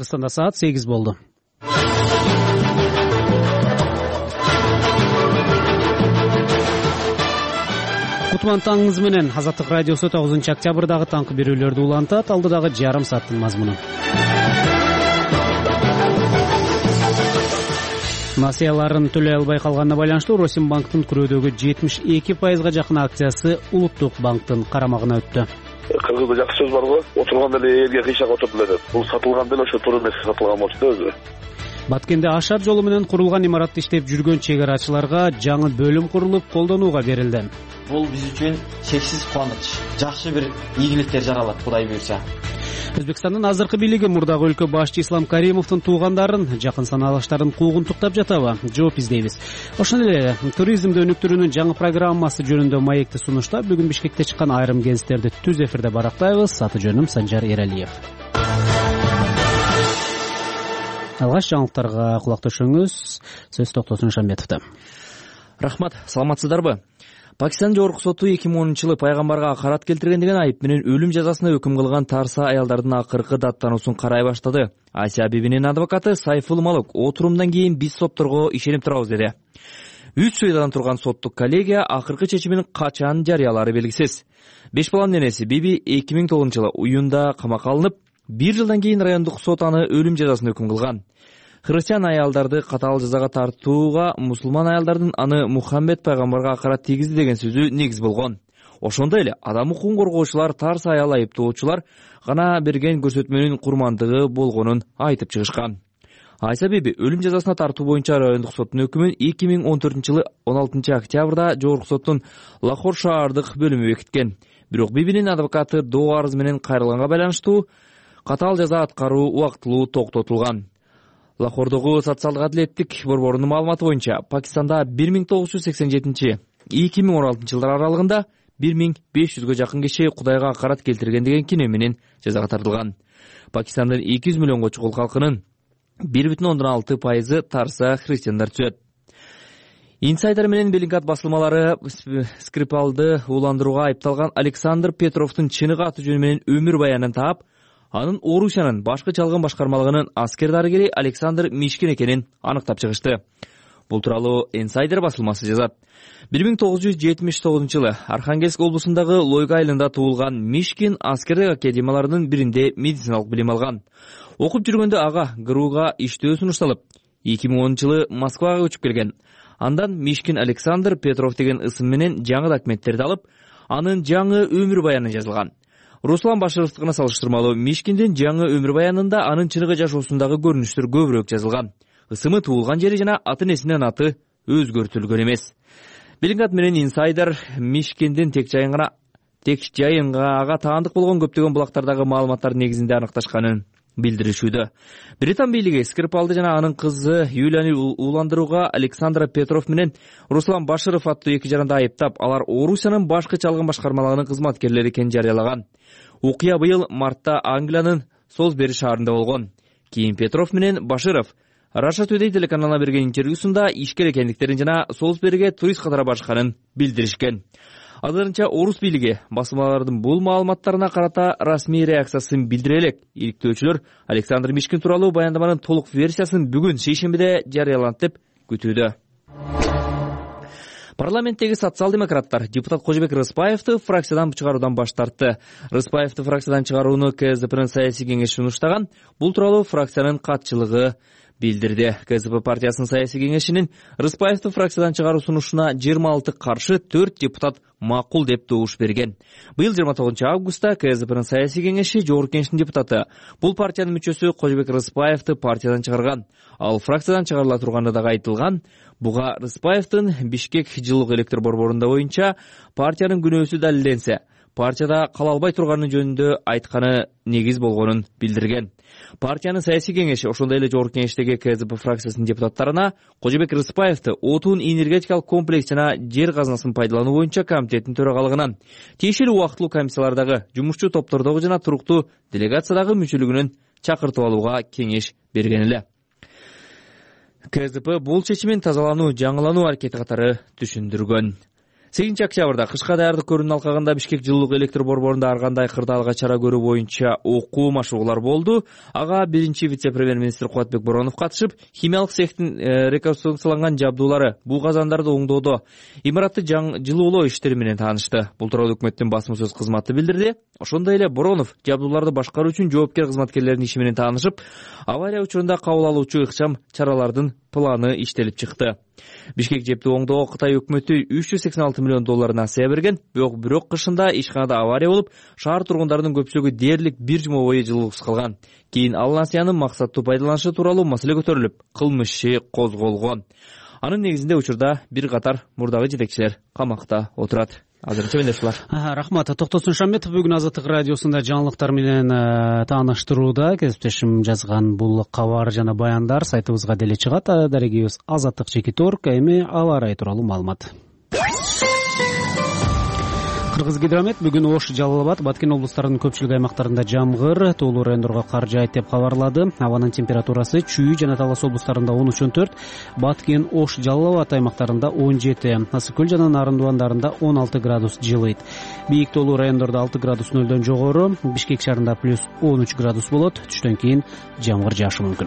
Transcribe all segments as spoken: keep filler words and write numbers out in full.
Кыргызстанда саат сегиз болду. Кутман таңыңыз менен. Азаттык радиосу тогузунчу октябрдагы таңкы берүүлөрдү улантат. Алдыдагы жарым сааттын мазмуну. Насыяларын төлөй албай калганына байланыштуу Росимбанктын күрөөдөгү жетимиш эки пайызга жакын акциясы Улуттук банктын карамагына өттү. Кыргызда жакшы сөз барго, отурганда эле элге кыйшак отуруп эле деп. Бул сатылган деле ошо туура эмес сатылган болчу да өзү. Баткенде Ашар жолу менен курулган имаратта иштеп жүргөн чек арачыларга жаңы бөлүм курулуп колдонууга берилди. Бул биз үчүн чексиз кубаныч. Жакшы бир ийгиликтер жаралат, Кудай буйрса. Өзбекстандын азыркы бийлиги мурдагы өлкө башчы Ислам Каримовдун туугандарын, жакын санаалаштарын куугунтуктап жатабы? Жооп издейбиз. Ошондой эле туризмди өнүктүрүүнүн жаңы программасы жөнүндө маекти сунуштап, бүгүн Бишкекте чыккан айрым кеңестерди түз эфирде барактайбыз. Аты жөнүм Санжар Эралиев. Алгач жаңылыктарга кулак төшөңүз. Сөз Токтосун Шамбетовдо. Рахмат, саламатсыздарбы? Пакистан Жогорку соту эки миң онунчу жылы пайгамбарга акарат келтирген деген айып менен өлүм жазасына өкүм кылган тарса аялдардын акыркы даттануусун карай баштады. Асия Бибинин адвокаты Сайфул Малык отурумдан кийин биз сотторго ишенип турабыз деди. Үч сүйдадан турган соттук коллегия акыркы чечимин качан жарыялары белгисиз. Беш баланын энеси Биби эки миң тогузунчу жылы уюнда камакка алынып, бир жылдан кийин райондук сот аны өлүм жазасына өкүм кылган. Христиан аялдарды катаал жазага тартууга мусулман аялдардын аны Мухаммед пайгамбарга акарат тийгизди деген сөзү негиз болгон. Ошондой эле адам укугун коргоочулар тарс аял айыптоочулар гана берген көрсөтмөнүн курмандыгы болгонун айтып чыгышкан. Айса Биби өлүм жазасына тартуу боюнча райондук соттун өкүмүн эки миң он төртүнчү жылы он алтынчы октябрда Жогорку соттун Лахор шаардык бөлүмү бекиткен. Бирок Бибинин адвокаты доо арыз менен кайрылганга байланыштуу катаал жаза аткаруу убактылуу токтотулган. Лахордогу социалдык адилеттик борборунун маалыматы боюнча Пакистанда бир миң тогуз жүз сексен жетинчи эки миң он алтынчы жылдар аралыгында бир миң беш жүзгө жакын киши Кудайга акарат келтирген деген кино менен жазага тартылган. Пакистандын эки жүз миллионго чукул калкынын бир бүтүн ондон алты пайызы тарса христиандар түзөт. Инсайдер менен Белинград басылмалары Скрипалды уландырууга айыпталган Александр Петровдун чыныгы аты жөнү менен өмүр баянын таап, анын Орусиянын башкы чалгын башкармалыгынын аскер дарыгери Александр Мишкин экенин аныктап чыгышты. Бул тууралуу Инсайдер басылмасы жазат. бир миң тогуз жүз жетимиш тогузунчу жылы Архангельск облусундагы Лойга айылында туулган Мишкин аскердик академияларынын биринде медициналык билим алган. Окуп жүргөндө ага ГРУга иштөө сунушталып, эки миң онунчу жылы Москвага көчүп келген. Андан Мишкин Александр Петров деген ысым менен жаңы документтерди алып, анын жаңы өмүр баяны жазылган. Руслан Башировдукуна салыштырмалуу Мишкиндин жаңы өмүр баянында анын чыныгы жашоосундагы көрүнүштөр көбүрөөк жазылган. Ысымы туулган жери жана аты энесинин аты өзгөртүлгөн эмес. Белинград менен Инсайдер Мишкиндин тек жайын гана тек жайынга ага таандык болгон көптөгөн булактардагы маалыматтар негизинде аныкташканын билдиришүүдө. Британ бийлиги Скрипалды жана анын кызы Юлияны уландырууга Александр Петров менен Руслан Баширов аттуу эки жаранды айыптап, алар Орусиянын башкы чалгын башкармалыгынын кызматкерлери экенин жарыялаган. Окуя быйыл мартта Англиянын Солсбери шаарында болгон. Кийин Петров менен Баширов Russia Today телеканалына берген интервьюсунда ишкер экендиктерин жана Солсбериге турист катары барышканын билдиришкен. Азырынча орус бийлиги басылмалардын бул маалыматтарына карата расмий реакциясын билдире элек. Иликтөөчүлөр Александр Мишкин тууралуу баяндаманын толук версиясын бүгүн шейшембиде жарыяланат деп күтүүдө. Парламенттеги социал-демократтар депутат Кожобек Рыспаевди фракциядан чыгаруудан баш тартты. Рыспаевди фракциядан чыгарууну КСДПнын саясий кеңеши сунуштаган. Бул тууралуу фракциянын катчылыгы билдирди. КСДП партиясынын саясий кеңешинин Рыспаевди фракциядан чыгаруу сунушуна жыйырма алты каршы, төрт депутат макул деп добуш берген. Быйыл жыйырма тогузунчу августта КСДПнын саясий кеңеши Жогорку кеңештин депутаты бул партиянын мүчөсү Кожобек Рыспаевди партиядан чыгарган. Ал фракциядан чыгарыла турганы дагы айтылган. Буга Рыспаевдин Бишкек жылук электр борборунда боюнча партиянын күнөөсү далилденсе, партияда кала албай турганы жөнүндө айтканы негиз болгонун билдирген. Партиянын саясий кеңеши ошондой эле Жогорку кеңештеги КСДП фракциясынын депутаттарына Кожобек Рыспаевди отун энергетикалык комплекс жана жер казынасын пайдалануу боюнча комитеттин төрагалыгынан, тиешелүү убактылуу комиссиялардагы, жумушчу топтордогу жана туруктуу делегациядагы мүчөлүгүнөн чакыртып алууга кеңеш берген эле. КСДП бул чечимин тазалануу, жаңылануу аракети катары түшүндүргөн. сегизинчи октябрда кышка даярдык көрүүнүн алкагында Бишкек жылуулук электр борборунда ар кандай кырдаалга чара көрүү боюнча окуу машыгуулар болду. Ага биринчи вице-премьер-министр Кубатбек Боронов катышып, химиялык цехтин реконструкцияланган жабдуулары, бул казандарды оңдоодо имаратты жылуулоо иштери менен таанышты. Бул тууралуу өкмөттүн басма сөз кызматы билдирди. Ошондой эле Боронов жабдууларды башкаруу үчүн жоопкер кызматкерлердин иши менен таанышып, авария учурунда кабыл алуучу ыкчам чаралардын планы иштелип чыкты. Бишкек жепти оңдоого Кытай өкмөтү үч жүз сексен алты миллион доллар насыя берген, бирок бирок кышында ишканада авария болуп, шаар тургундарынын көпчүлүгү дээрлик бир жума бою жылуусуз калган. Кийин ал насыянын максаттуу пайдаланышы тууралуу маселе көтөрүлүп, кылмыш иши козголгон. Анын негизинде учурда бир катар мурдагы жетекчилер камакта отурат. Азырынча менде ушулар. Рахмат. Токтосун Шамметов бүгүн Азаттык радиосунда жаңылыктар менен тааныштырууда. Кесиптешим жазган бул кабар жана баяндар сайтыбызга деле чыгат. Дарегибиз азаттык чекит точка орг. Эми аба ырайы тууралуу маалымат. Кыргызгидромет бүгүн Ош, Жалал Абад, Баткен облустарынын көпчүлүк аймактарында жамгыр, тоолуу райондорго кар жаайт деп кабарлады. Абанын температурасы Чүй жана Талас облустарында он үч он төрт, Баткен, Ош, Жалал Абад аймактарында он жети, Ысык көл жана Нарындубандарында он алты градус жылыйт. Бийик тоолуу райондордо алты градус нөлдөн жогору, Бишкек шаарында плюс он үч градус болот. Түштөн кийин жамгыр жаашы мүмкүн.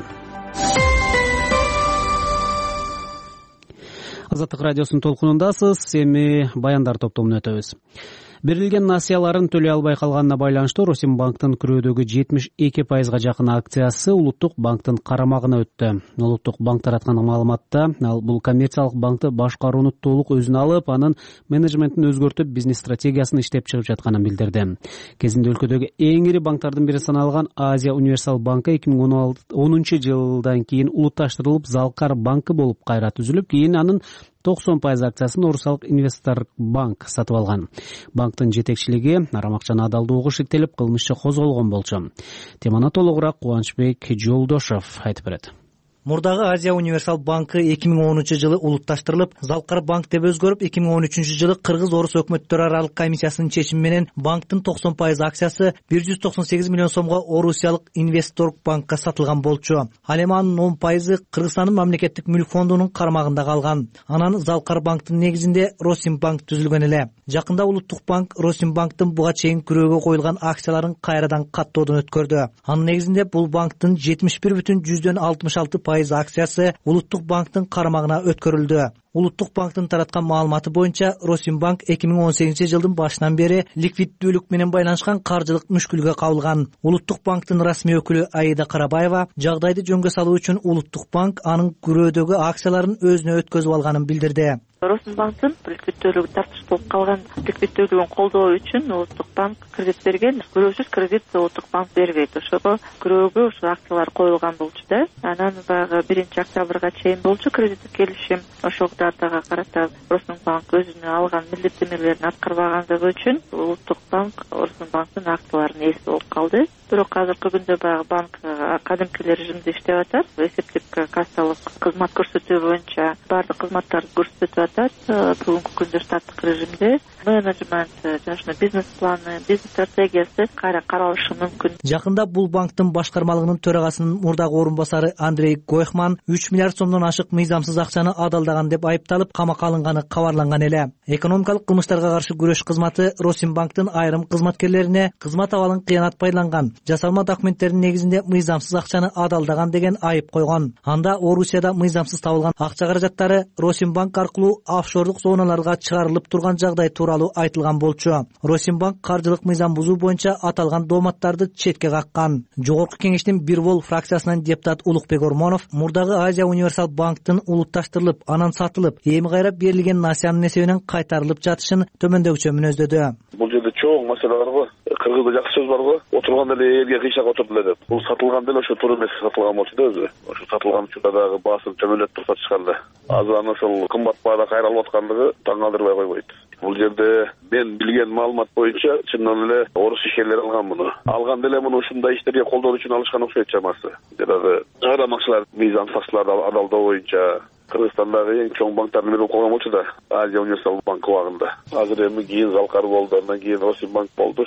Азаттык радиосунун толкунундасыз. Эми баяндар топтомуна өтөбүз. Берилген насыяларын төлөй албай калганына байланыштуу Росимбанктын күрөөдөгү жетимиш эки пайызга жакын акциясы Улуттук банктын карамагына өттү. Улуттук банк тараткан маалыматта ал бул коммерциялык банкты башкарууну толук өзүнө алып, анын менеджментин өзгөртүп, бизнес стратегиясын иштеп чыгып жатканын билдирди. Кезинде өлкөдөгү эң ири банктардын бири саналган Азия Универсал банкы эки миң онунчу жылдан кийин улутташтырылып, Залкар банкы болуп кайра түзүлүп, кийин анын токсон пайыз акциясын Орусалык Инвестор банк сатып алган. Банктын жетекчилиги арамак жана адалдуулугу шектелип, кылмыш иши козголгон болчу. Теманы толугураак Кубанычбек Жолдошов айтып берет. Мурдагы Азия Универсал банкы эки миң онунчу жылы улутташтырылып, Залкар банк деп өзгөрүп, эки миң он үчүнчү жылы Кыргыз-Орус өкмөттөрү аралык комиссиясынын чечими менен банктын токсон пайыз акциясы бир жүз токсон сегиз миллион сомго Орусиялык Инвестор банкка сатылган болчу. Ал эми анын он пайызы Кыргызстандын мамлекеттик мүлк фондунун кармагында калган. Анан Залкар банктын негизинде Росимбанк түзүлгөн эле. Жакында Улуттук банк Росимбанктын буга чейин күрөөгө коюлган акцияларын кайрадан каттоодон өткөрдү. Анын негизинде бул банктын жетимиш бир бүтүн жүздөн алтымыш алты пайыз акциясы Улуттук банктын карамагына өткөрүлдү. Улуттук банктын тараткан маалыматы боюнча Росимбанк эки миң он сегизинчи жылдын башынан бери ликвиддүүлүк менен байланышкан каржылык мүшкүлгө кабылган. Улуттук банктын расмий өкүлү Аида Карабаева жагдайды жөнгө салуу үчүн Улуттук банк анын күрөөдөгү акцияларын өзүнө өткөзүп алганын билдирди. Росимбанктын ликвиддүүлүгү тартыш болуп калган ликвиддүүлүгүн колдоо үчүн Улуттук банк кредит берген. Күрөөсүз кредит Улуттук банк бербейт. Ошого күрөөгө ушу акциялар коюлган болчу да. Анан баягы биринчи октябрга чейин болчу кредиттик келишим. Ошол датага карата Росимбанк өзүнө алган милдеттенмелерин аткарбагандыгы үчүн Улуттук банк Росимбанктын акцияларын ээси болуп калды. Бирок азыркы күндө баягы банк кадимкилер режимде иштеп атат. Эсептик кассалык кызмат көрсөтүү боюнча баардык кызматтарды көрсөтүп атат. Бүгүнкү күндө штаттык режимде менеджмент жана бизнес планы, бизнес стратегиясы кайра каралышы мүмкүн. Жакында бул банктын башкармалыгынын төрагасынын мурдагы орун басары Андрей Гойхман үч миллиард сомдон ашык мыйзамсыз акчаны адалдаган деп айыпталып камакка алынганы кабарланган эле. Экономикалык кылмыштарга каршы күрөш кызматы Росимбанктын айрым кызматкерлерине кызмат абалын кыянат пайдаланган, жасалма документтердин негизинде мыйзамсыз акчаны адалдаган деген айып койгон. Анда Орусияда мыйзамсыз табылган акча каражаттары Росимбанк аркылуу офшордук зоналарга чыгарылып турган жагдай тууралуу айтылган болчу. Росимбанк каржылык мыйзам бузуу боюнча аталган дооматтарды четке каккан. Жогорку кеңештин бир бол фракциясынан депутат Улукбек Ормонов мурдагы Азия Универсал банктын улутташтырылып, анан сатылып, эми кайра берилген насыянын эсебинен кайтарылып жатышын төмөндөгүчө мүнөздөдү. Бул жерде чоң маселе бар го. Кыргызда жакшы сөз бар го. Отурганда эле элге кыйшак отурду эле деп. Бул сатылган деле ошо туура эмес сатылган болчу да өзү. Ошо сатылган учурда дагы баасын чөмөлөтүп турсатышканда. Азыр аны ошол кымбат баада кайралып аткандыгы таң калтырбай койбойт. Бул жерде мен билген маалымат боюнча чындан эле орус ишкерлери алган муну. Алган деле муну ушундай иштерге колдоо үчүн алышкан окшойт чамасы. Жанагы чыгарамакчылар мыйзам сакчыларды адалдоо боюнча Кыргызстандагы эң чоң банктардын бири болуп калган болчу да, Азия Универсал банк убагында. Азыр эми кийин Залкар болду, андан кийин Росимбанк болду. Ушул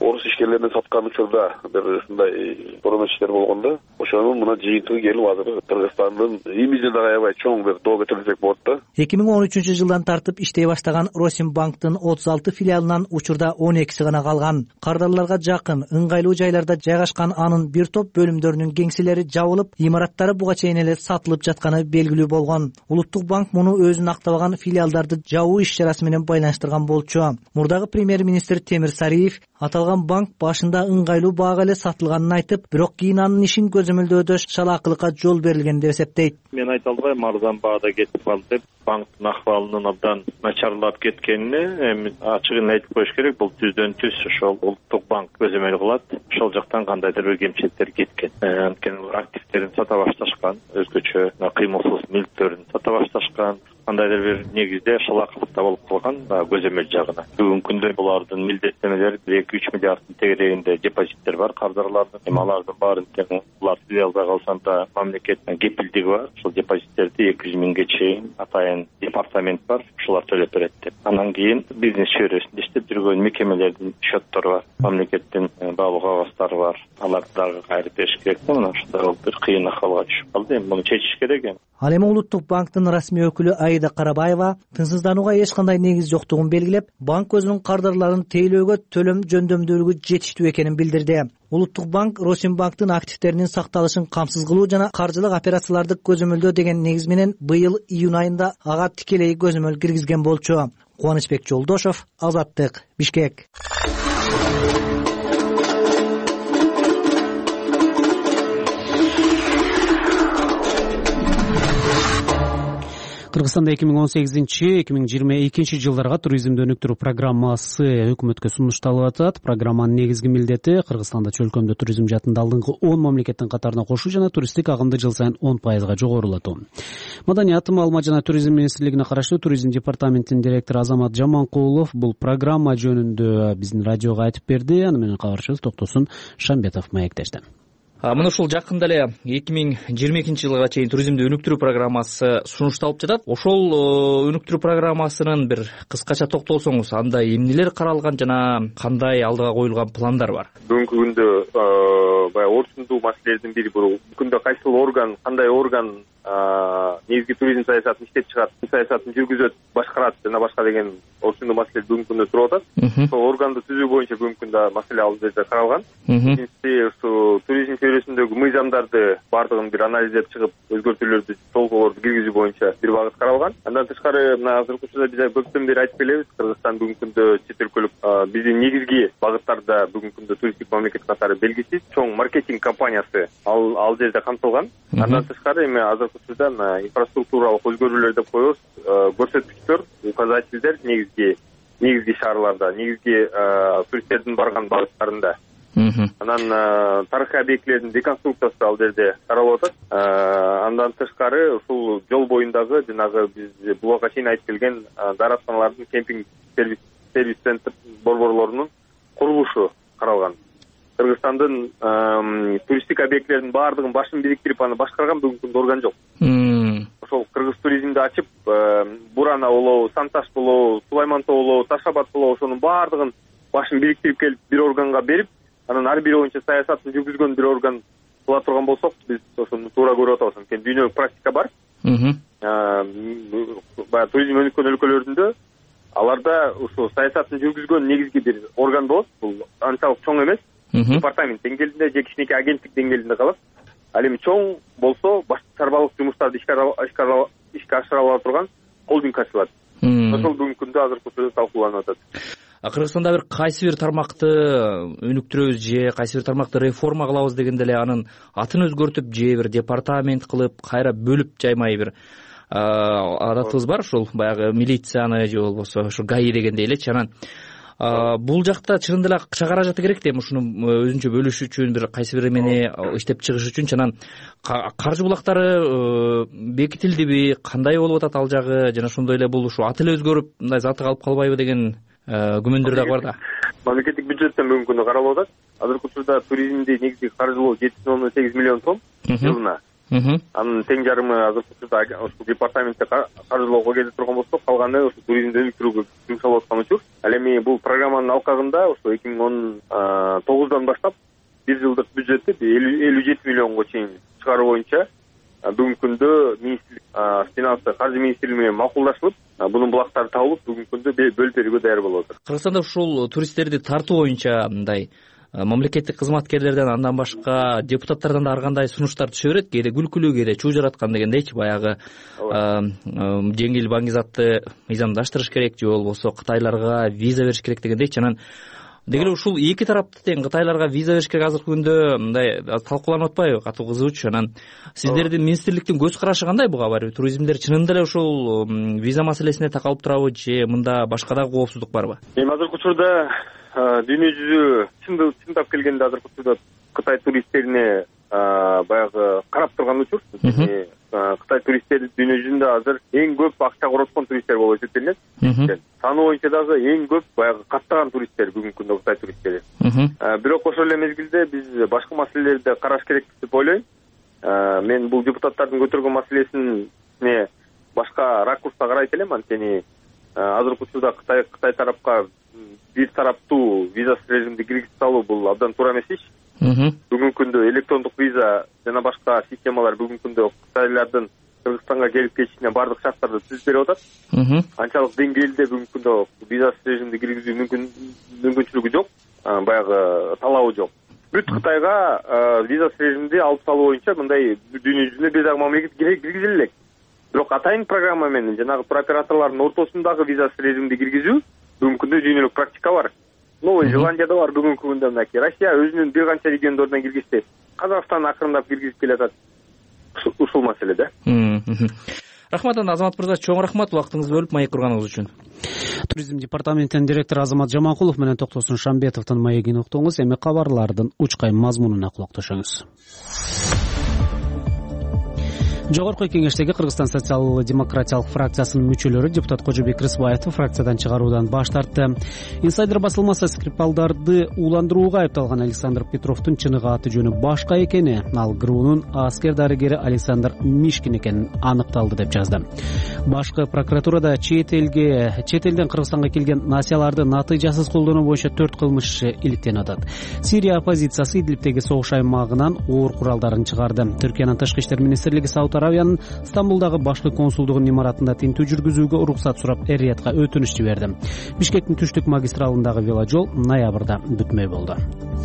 орус ишкерлерине саткан учурда бир ушундай борон иштер болгондо ошонун мына жыйынтыгы келип азыр Кыргызстандын имиджине дагы аябай чоң бир доо кетирсек болот да. эки миң он үчүнчү жылдан тартып иштей баштаган Росимбанктын отуз алты филиалынан учурда он экиси гана калган. Кардарларга жакын, ыңгайлуу жайларда жайгашкан анын бир топ бөлүмдөрүнүн кеңселери жабылып, имараттары буга чейин эле сатылып жатканы белгилүү болгон. Улуттук банк муну өзүн актабаган филиалдарды жабуу иш-чарасы менен байланыштырган болчу. Мурдагы премьер-министр Темир Сариев аталган банк башында ыңгайлуу баага эле сатылганын айтып, бирок кийин анын ишин көзөмөлдөөдө шалаакылыкка жол берилген деп эсептейт. Мен айта албайм арзан баада кетип калды деп. Банктын акыбалынын абдан начарлап кеткенине эми ачыгын айтып коюш керек. Бул түздөн түз ошол улуттук банк көзөмөл кылат. Ошол жактан кандайдыр бир кемчиликтер кеткен. Анткени булар активтерин сата башташкан, өзгөчө кыймылсыз мүлктөрүн сата башташкан. Кандайдыр бир негизде шалаакылыкта болуп калган көзөмөл жагына. Бүгүнкү күндө булардын милдеттенмелери эки үч миллиарддын тегерегинде депозиттер бар кардарлардын. Эми алардын баарын тең булар түзөй албай калсанда мамлекет кепилдиги бар. Ошол депозиттерди эки жүз миңге чейин атайын департамент бар, ошолар төлөп берет деп. Андан кийин бизнес чөйрөсүндө иштеп жүргөн мекемелердин счеттору бар, мамлекеттин баалуу кагазтары бар. Аларды дагы кайрып бериш керек. Мына ушундай бир кыйын акыбалга түшүп калды. Эми муну чечиш керек эми. Ал эми Улуттук банктын расмий өкүлү Аида Карабаева тынчсызданууга эч кандай негиз жоктугун белгилеп, банк өзүнүн кардарларын тейлөөгө төлөм жөндөмдүүлүгү жетиштүү экенин билдирди. Улуттук банк Росимбанктын активтеринин сакталышын камсыз кылуу жана каржылык операцияларды көзөмөлдөө деген негиз менен быйыл июнь айында ага тикелей көзөмөл киргизген болчу. Кубанычбек Жолдошов, Азаттык, Бишкек. Кыргызстанда эки миң он сегизинчи эки миң жыйырма экинчи жылдарга туризмди өнүктүрүү программасы өкмөткө сунушталып атат. Программанын негизги милдети Кыргызстанда чөлкөмдө туризм жаатында алдыңкы он мамлекеттин катарына кошуу жана туристтик агымды жыл сайын он пайызга жогорулатуу. Маданият, маалымат жана туризм министрлигине караштуу туризм департаментинин директору Азамат Жаманкулов бул программа жөнүндө биздин радиого айтып берди. Аны менен кабарчыбыз Токтосун Шамбетов маектешти. Мына ушул жакында эле эки миң жыйырма экинчи жылга чейин туризмди өнүктүрүү программасы сунушталып жатат. Ошол өнүктүрүү программасынын бир кыскача токтолсоңуз, анда эмнелер каралган жана кандай алдыга коюлган пландар бар? Бүгүнкү күндө баягы орчундуу маселелердин бири бул күндө кайсыл орган, кандай орган негизги туризм саясатын иштеп чыгат, саясатын жүргүзөт, башкарат жана башка деген орчундуу маселе бүгүнкү күндө туруп атат. Ошол органды түзүү боюнча бүгүнкү күндө маселе ал жерде каралган. Биринчиси ушу туризм чөйрөсүндөгү мыйзамдарды баардыгын бир анализдеп чыгып, өзгөртүүлөрдү, толуктоолорду киргизүү боюнча бир багыт каралган. Андан тышкары мына азыркы учурда биз көптөн бери айтып келебиз, Кыргызстан бүгүнкү күндө чет өлкөлүк биздин негизги багыттарда бүгүнкү күндө туристтик мамлекет катары белгисиз чоң маркетинг компаниясы ал ал жерде камтылган. Андан тышкары эми азыркы учурда инфраструктуралык өзгөрүүлөр деп коебуз, көрсөткүчтөр, указательдер негизги негизги шаарларда, негизги туристтердин барган багыттарында. Анан тарыхый объектилердин реконструкциясы ал жерде каралып атат. Андан тышкары ушул жол боюндагы жанагы биз буга чейин айтып келген дааратканалардын кемпинг сервис сервис центр борборлорунун курулушу каралган. Кыргызстандын туристтик объектилердин баардыгын башын бириктирип аны башкарган бүгүнкү күндө орган жок. Ошол кыргыз туризмди ачып, Бурана болобу, Санташ болобу, Сулаймантоо болобу, Таш абад болобу, ошонун баардыгын башын бириктирип келип бир органга берип, анан ар бири боюнча саясатын жүргүзгөн бир орган кыла турган болсок, биз ошону туура көрүп атабыз. Анткени дүйнөлүк практика бар. Баягы туризм өнүккөн өлкөлөрүндө аларда ушул саясатын жүргүзгөн негизги бир орган болот. Бул анчалык чоң эмес. Департамент деңгээлинде же кичинекей агенттик деңгээлинде калат. Ал эми чоң болсо башка чарбалык жумуштарды ишке ашыра ала турган холдинг ачылат. Ошол бүгүнкү күндө азыркы учурда талкууланып атат. Кыргызстанда бир кайсы бир тармакты өнүктүрөбүз же кайсы бир тармакты реформа кылабыз дегенде эле анын атын өзгөртүп же бир департамент кылып кайра бөлүп жаймай бир адатыбыз бар, ушул баягы милицияны же болбосо ушу ГАИ дегендей элечи. Анан бул жакта чынында эле акча каражаты керек да, эми ушуну өзүнчө бөлүш үчүн, бир кайсы бир эмени иштеп чыгыш үчүн. Анан каржы булактары бекитилдиби, кандай болуп атат ал жагы, жана ошондой эле бул ушу аты эле өзгөрүп мындай заты калып калбайбы деген күмөндөр дагы бар да. Мамлекеттик бюджеттен бүгүнкү күндө каралып атат. Азыркы учурда туризмди негизги каржылоо жети бүтүн ондон сегиз миллион сом жылына. анын тең жарымы азыркы учурда ушул департаментте каржылоого келе турган болсо, калганы ушу туризмди өнүктүрүүгө жумшалып аткан учур. Ал эми бул программанын алкагында ушу эки миң он тогуздан баштап бир жылдык бюджетти элүү жети миллионго чейин чыгаруу боюнча бүгүнкү күндө министрлик финансы каржы министрлиги менен макулдашылып, бунун булактары табылып, бүгүнкү күндө бөлүп берүүгө даяр болуп атат. Кыргызстанда ушул туристтерди тартуу боюнча мындай мамлекеттик кызматкерлерден, андан башка депутаттардан да ар кандай сунуштар түшө берет. Кээде күлкүлүү, кээде чуу жараткан дегендейчи, баягы жеңил баңгизатты мыйзамдаштырыш керек же болбосо кытайларга виза бериш керек дегендейчи. Анан деги эле ушул эки тарапты тең кытайларга виза бериш керек азыркы күндө мындай талкууланып атпайбы, катуу кызуучу. Анан сиздердин министрликтин көз карашы кандай буга? Барбы туризмдер чынында эле ушул виза маселесине такалып турабы же мында башка дагы коопсуздук барбы? Эми азыркы учурда дүйнө жүзү чындап келгенде азыркы учурда Кытай туристтерине баягы карап турган учур. Кытай туристтери дүйнө жүзүндө азыр эң көп акча короткон туристтер болуп эсептелинет. Саны боюнча дагы эң көп баягы каттаган туристтер бүгүнкү күндө Кытай туристтери. Бирок ошол эле мезгилде биз башка маселелерди караш керек деп ойлойм. Мен бул депутаттардын көтөргөн маселесине башка ракурста карайт элем. Анткени азыркы учурда Кытай Кытай тарапка бир тараптуу визасыз режимди киргизип салуу бул абдан туура эмес иш. Бүгүнкү күндө электрондук виза жана башка системалар бүгүнкү күндө кытайлардын Кыргызстанга келип кетишине баардык шарттарды түзүп берип атат. Анчалык деңгээлде бүгүнкү күндө визасыз режимди киргизүү мүмкүнчүлүгү жок, баягы талабы жок. Бүт Кытайга визасыз режимди алып салуу боюнча мындай дүйнө жүзүндө бир дагы мамлекет киргизиле элек. Бирок атайын программа менен жанагы туроператорлордун ортосундагы визасыз режимди киргизүү бүгүнкү күндө дүйнөлүк практика бар. Новый Зеландияда бар бүгүнкү күндө. Мынакей Россия өзүнүн бир канча региондорунан киргизди. Казакстан акырындап киргизип келатат. Ушул маселеде. Рахмат, Азамат мырза, чоң рахмат убактыңызды бөлүп маек курганыңыз үчүн. Туризм департаментинин директору Азамат Жаманкулов менен Токтосун Шамбетовдун маегин уктуңуз. Эми кабарлардын учкай мазмунуна кулак төшөңүз. Жогорку кеңештеги Кыргызстан социал-демократиялык фракциясынын мүчөлөрү депутат Кожобек Рыспаевди фракциядан чыгаруудан баш тартты. Инсайдер басылмасы Скрипалдарды ууландырууга айыпталган Александр Петровдун чыныгы аты жөнү башка экени, ал ГРУнун аскер дарыгери Александр Мишкин экени аныкталды деп жазды. Башкы прокуратурада чет элге, чет элден Кыргызстанга келген насияларды натыйжасыз колдонуу боюнча төрт кылмыш иликтенип атат. Сирия оппозициясы Идлибтеги согуш аймагынан оор куралдарын чыгарды. Түркиянын тышкы иштер министрлиги Сауд Аравиянын Стамбулдагы башкы консулдугунун имаратында тинтүү жүргүзүүгө уруксат сурап Эр-Риядга өтүнүч жиберди. Бишкектин түштүк магистралындагы веложол ноябрда бүтмөй болду.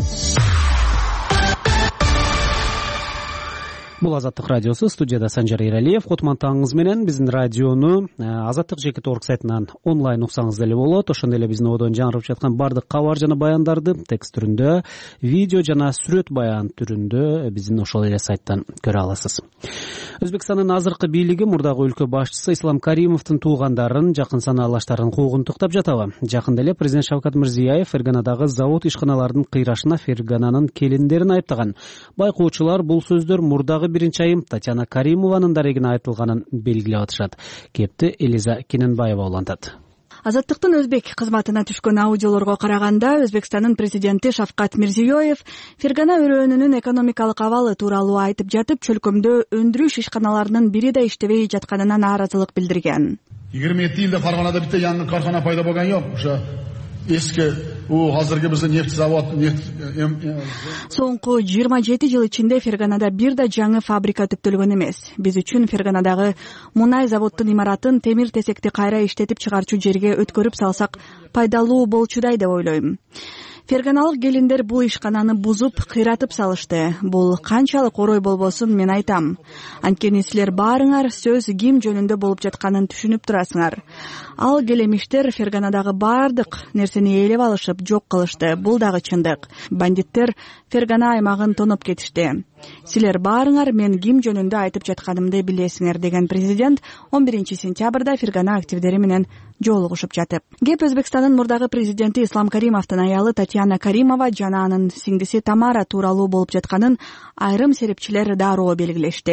Бул Азаттык радиосу, студияда Санжар Иралиев. Котмантаңыз менен биздин радиону азаттык жеке орг сайтынан онлайн уксаңыз деле болот. Ошондой эле биздин одон жаңырып жаткан бардык кабар жана баяндарды текст түрүндө, видео жана сүрөт баян түрүндө биздин ошол эле сайттан көрө аласыз. Өзбекстандын азыркы бийлиги мурдагы өлкө башчысы Ислам Каримовдун туугандарын, жакын санаалаштарын куугунтуктап жатабы? Жакында эле президент Шавкат Мирзиёев Ферганадагы завод ишканалардын кыйрашына Фергананын келиндерин айыптаган. Байкоочулар бул сөздөр мурдагы биринчи айым Татьяна Каримованын дарегине айтылганын белгилеп атышат. Кепти Элиза Кененбаева улантат. Азаттыктын өзбек кызматына түшкөн аудиолорго караганда, Өзбекстандын президенти Шавкат Мирзиёев Фергана өрөөнүнүн экономикалык абалы тууралуу айтып жатып, чөлкөмдө өндүрүш ишканаларынын бири да иштебей жатканына нааразылык билдирген. yigirma yetti yilda Farg'onada bitta yangi korxona paydo bo'lgan yo'q. O'sha eski u hozirgi bizning neft zavod neft Соңку жыйырма жети жыл ичинде Ферганада бир да жаңы фабрика түптөлгөн эмес. Биз үчүн Ферганадагы мунай заводдун имаратын темир тесекти кайра иштетип чыгарчу жерге өткөрүп салсак пайдалуу болчудай деп ойлойм. Ферганалык келиндер бул ишкананы бузуп, кыйратып салышты. Бул канчалык орой болбосун мен айтам. Анткени силер баарыңар сөз ким жөнүндө болуп жатканын түшүнүп турасыңар. Ал келемиштер Ферганадагы баардык нерсени ээлеп алышып, жок кылышты. Бул дагы чындык. Бандиттер Фергана аймагын тоноп кетишти. Силер баарыңар мен ким жөнүндө айтып жатканымды билесиңер, деген президент он биринчи сентябрда Фергана активдери менен жолугушуп жатып. Кеп Өзбекстандын мурдагы президенти Ислам Каримовдун аялы Татьяна Каримова жана анын сиңдиси Тамара тууралуу болуп жатканын айрым серепчилер дароо белгилешти.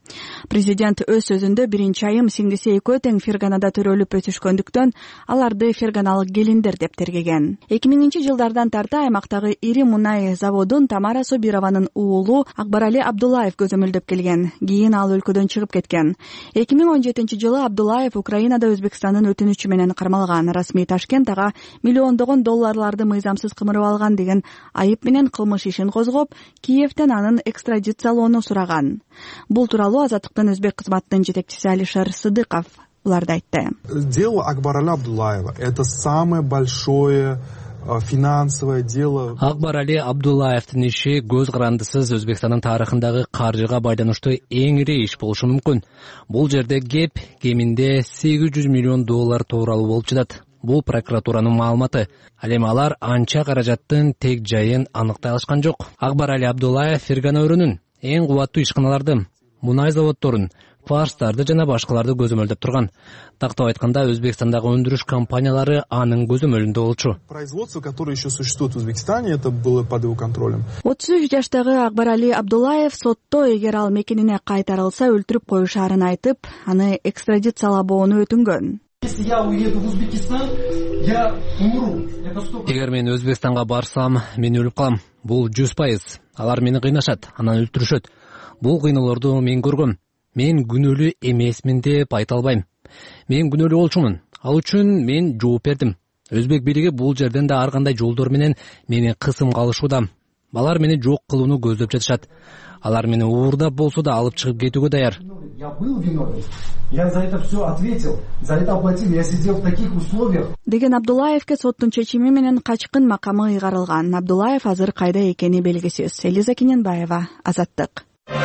Президент өз сөзүндө биринчи айым сиңдиси экөө тең Ферганада төрөлүп өсүшкөндүктөн аларды ферганалык келиндер деп тергеген. эки миңинчи жылдардан тарта аймактагы ири мунай заводун Тамара Собированын уулу Акбарали Абдуллаев көзөмөлдөп келген. Кийин ал өлкөдөн чыгып кеткен. эки миң он жетинчи жылы Абдуллаев Украинада Өзбекстандын өтүнүчү менен кармалган. Расмий Ташкент ага миллиондогон долларларды мыйзамсыз кымырып алган деген айып менен кылмыш ишин козгоп, Киевден анын экстрадициялоону сураган. Бул тууралуу Азаттыктын өзбек кызматынын жетекчиси Алишер Сыдыков буларды айтты. Дело Акбарали Абдуллаева — это самое большое финансовое дело. Акбарали Абдуллаевдин иши көз карандысыз Өзбекстандын тарыхындагы каржыга байланыштуу эң ири иш болушу мүмкүн. Бул жерде кеп кеминде сегиз жүз миллион доллар тууралуу болуп жатат. Бул прокуратуранын маалыматы. Ал эми алар анча каражаттын тек жайын аныктай алышкан жок. Акбарали Абдуллаев Фергана өрүнүн эң кубаттуу ишканаларды, мунай заводдорун, фарстарды жана башкаларды көзөмөлдөп турган. Тактап айтканда, Өзбекстандагы өндүрүш компаниялары анын көзөмөлүндө болчу. Производство, которое еще существует в Узбекистане, это было под его контролем. отуз үч жаштагы Акбарали Абдуллаев сотто эгер ал мекенине кайтарылса өлтүрүп коюшаарын айтып, аны экстрадициялабоону өтүнгөн. Если я уеду в Узбекистан, я умру. Эгер мен Өзбекстанга барсам, мен өлүп калам. Бул жүз пайыз. Алар мени кыйнашат, анан өлтүрүшөт. Бул кыйноолорду мен көргөм. Мен күнөөлүү эмесмин деп айта албайм. Мен күнөөлүү болчумун. Ал үчүн мен жооп бердим. Өзбек бийлиги бул жерден да ар кандай жолдор менен мени кысымга алышууда. Балар мени жок кылууну көздөп жатышат. Алар мени уурдап болсо да алып чыгып кетүүгө даяр. Я был виновен. Я за это все ответил. За это оплатил. Я сидел в таких условиях. Деген Абдуллаевке соттун чечими менен качкын макамы ыйгарылган. Абдуллаев азыр кайда экени белгисиз. Элиза Кененбаева, Азаттык.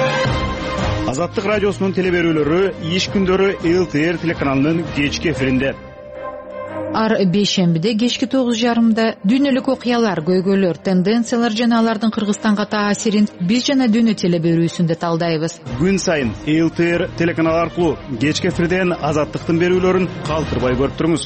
Азаттык радиосунун телеберүүлөрү иш күндөрү эл ти эр телеканалынын кечки эфиринде. Ар бейшембиде кечки тогуз жарымда дүйнөлүк окуялар, көйгөйлөр, тенденциялар жана алардын Кыргызстанга таасирин биз жана дүйнө телеберүүсүндө талдайбыз. Күн сайын эл ти эр телеканалы аркылуу кечки эфирден Азаттыктын берүүлөрүн калтырбай көрүп туруңуз.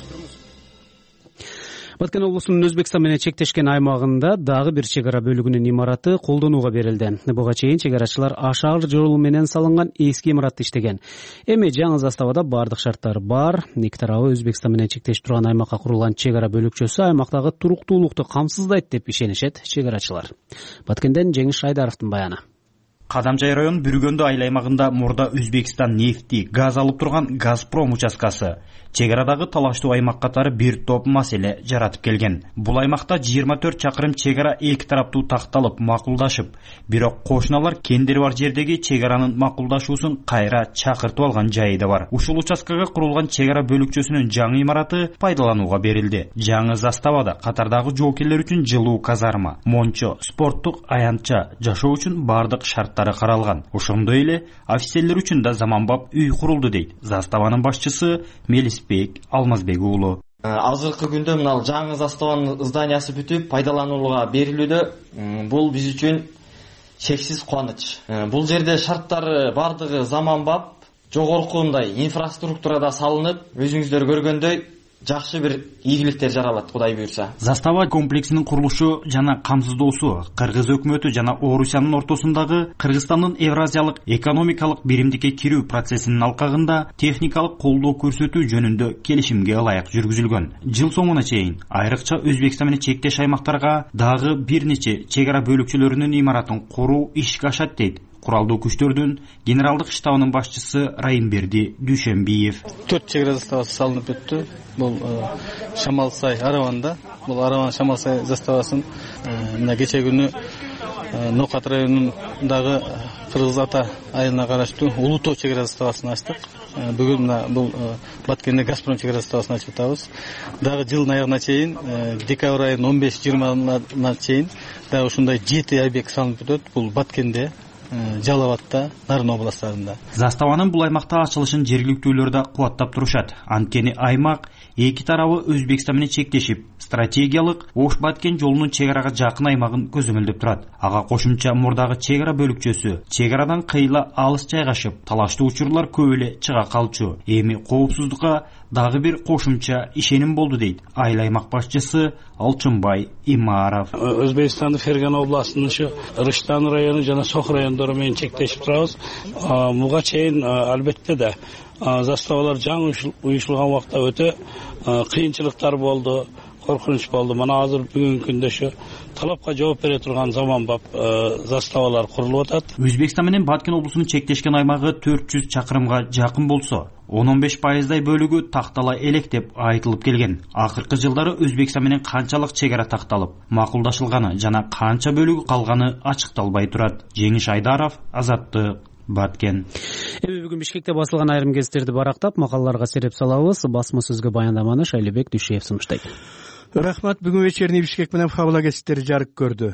Баткен облусунун Өзбекстан менен чектешкен аймагында дагы бир чек ара бөлүгүнүн имараты колдонууга берилди. Буга чейин чек арачылар ашар жол менен салынган эски имаратты иштеген. Эми жаңы заставада бардык шарттар бар. Эки тарабы Өзбекстан менен чектешип турган аймакка курулган чек ара бөлүкчөсү аймактагы туруктуулукту камсыздайт деп ишенишет чек арачылар. Баткенден Жеңиш Шайдаровдун баяны. Кадамжай район Бүргөндө айыл аймагында мурда Өзбекстан нефти, газ алып турган Газпром участкасы чек арадагы талаштуу аймак катары бир топ маселе жаратып келген. Бул аймакта жыйырма төрт чакырым чек ара эки тараптуу такталып, макулдашып, бирок кошуналар кендери бар жердеги чек аранын макулдашуусун кайра чакыртып алган жайы да бар. Ушул участкага курулган чек ара бөлүкчөсүнүн жаңы имараты пайдаланууга берилди. Жаңы заставада катардагы жоокерлер үчүн жылуу казарма, мончо, спорттук аянтча, жашоо үчүн бардык шарттары каралган. Ошондой эле офицерлер үчүн да заманбап үй курулду дейт заставанын башчысы Мелисбек Алмазбек уулу. Азыркы күндө мына жаңы заставанын зданиясы бүтүп пайдаланууга берилүүдө. Бул биз үчүн чексиз кубаныч. Бул жерде шарттары бардыгы заманбап, жогоркундай инфраструктурада салынып, өзүңүздөр көргөндөй жакшы бир ийгиликтер жаралат, Кудай буйрса. Застава комплексинин курулушу жана камсыздоосу Кыргыз өкмөтү жана Орусиянын ортосундагы Кыргызстандын Евразиялык экономикалык биримдикке кирүү процессинин алкагында техникалык колдоо көрсөтүү жөнүндө келишимге ылайык жүргүзүлгөн. Жыл соңуна чейин айрыкча Өзбекстан менен чектеш аймактарга дагы бир нече чек ара бөлүкчөлөрүнүн имаратын куруу ишке ашат дейт куралдуу күчтөрдүн генералдык штабынын башчысы Райымберди Дүйшөнбиев. Төрт чек ара заставасы салынып өттү. Бул Шамалсай Араванда, бул Араван Шамалсай заставасын мына кече күнү Нокат районундагы Кыргыз Ата айылына караштуу Улутоо чек ара заставасын ачтык. Бүгүн мына бул Баткенде Газпром чек ара заставасын ачып атабыз. Дагы жылдын аягына чейин, декабрь айынын он беш жыйырмасына чейин дагы ушундай жети объект салынып өтөт. Бул Баткенде, Жалал Абадта, Нарын областарында. Заставанын бул аймакта ачылышын жергиликтүүлөр да кубаттап турушат. Анткени аймак эки тарабы Өзбекстан менен чектешип, стратегиялык Ош Баткен жолунун чек арага жакын аймагын көзөмөлдөп турат. Ага кошумча мурдагы чек ара бөлүкчөсү чек арадан кыйла алыс жайгашып, талаштуу учурлар көп эле чыга калчу. Эми коопсуздукка дагы бир кошумча ишеним болду дейт айыл аймак башчысы Алчынбай Имаров. Өзбекстандын Фергана областынын ушу Рыштан району жана Сох райондору менен чектешип турабыз. Буга чейин албетте да заставалар жаңы уюшулган убакта өтө кыйынчылыктар болду, коркунуч болду. Мына азыр бүгүнкү күндө шу талапка жооп бере турган заманбап заставалар курулуп атат. Өзбекстан менен Баткен облусунун чектешкен аймагы төрт жүз чакырымга жакын болсо, он он беш пайыздай бөлүгү тактала элек деп айтылып келген. Акыркы жылдары Өзбекстан менен канчалык чек ара такталып, макулдашылганы жана канча бөлүгү калганы ачыкталбай турат. Жеңиш Айдаров, Азаттык, Баткен. Эми бүгүн Бишкекте басылган айрым гезиттерди барактап, макалаларга сереп салабыз. Басма сөзгө баяндаманы Шайлебек Дүйшеев сунуштайт. Рахмат. Бүгүн вечерний Бишкек менен Фабула гезиттери жарык көрдү.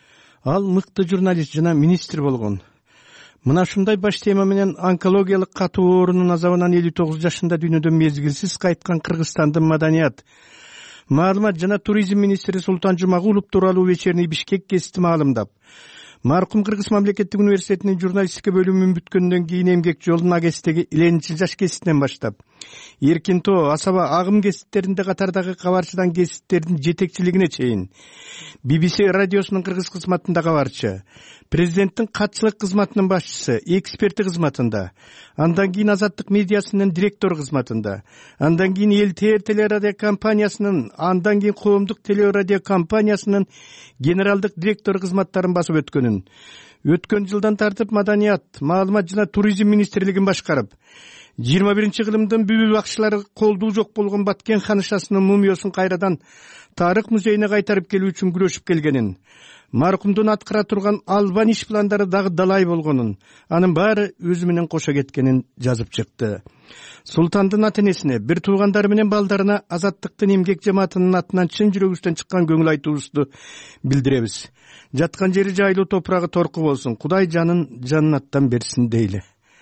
Ал мыкты журналист жана министр болгон. Мына ушундай баш тема менен онкологиялык катуу оорунун азабынан элүү тогуз жашында дүйнөдөн мезгилсиз кайткан Кыргызстандын маданият, маалымат жана туризм министри Султан Жумагулов тууралуу вечерний Бишкек гезити маалымдап, маркум Кыргыз мамлекеттик университетинин журналистика бөлүмүн бүткөндөн кийин эмгек жолун агестеги элүүнчү жаш гезитинен баштап, Эркин Тоо, Асаба, Агым гезиттеринде катардагы кабарчыдан гезиттердин жетекчилигине чейин, би би си радиосунун кыргыз кызматында кабарчы, президенттин катчылык кызматынын башчысы, эксперти кызматында, андан кийин Азаттык медиасынын директору кызматында, андан кийин Эл Тэ Эр телерадио компаниясынын, андан кийин Коомдук телерадио компаниясынын генералдык директору кызматтарын басып өткөнүн, өткөн жылдан тартып маданият, маалымат жана туризм министрлигин башкарып, жыйырма биринчи кылымдын бүбү бакчылары колдуу жок болгон Баткен ханышасынын мумиясын кайрадан тарых музейине кайтарып келүү үчүн күрөшүп келгенин, маркумдун аткара турган албан иш пландары дагы далай болгонун, анын баары өзү менен кошо кеткенин жазып чыкты. Султандын ата-энесине, бир туугандары менен балдарына Азаттыктын эмгек жамаатынын атынан чын жүрөгүбүздөн чыккан көңүл айтуубузду билдиребиз. Жаткан жери жайлуу, топурагы торку болсун. Кудай жанын жаннаттан берсин дейли.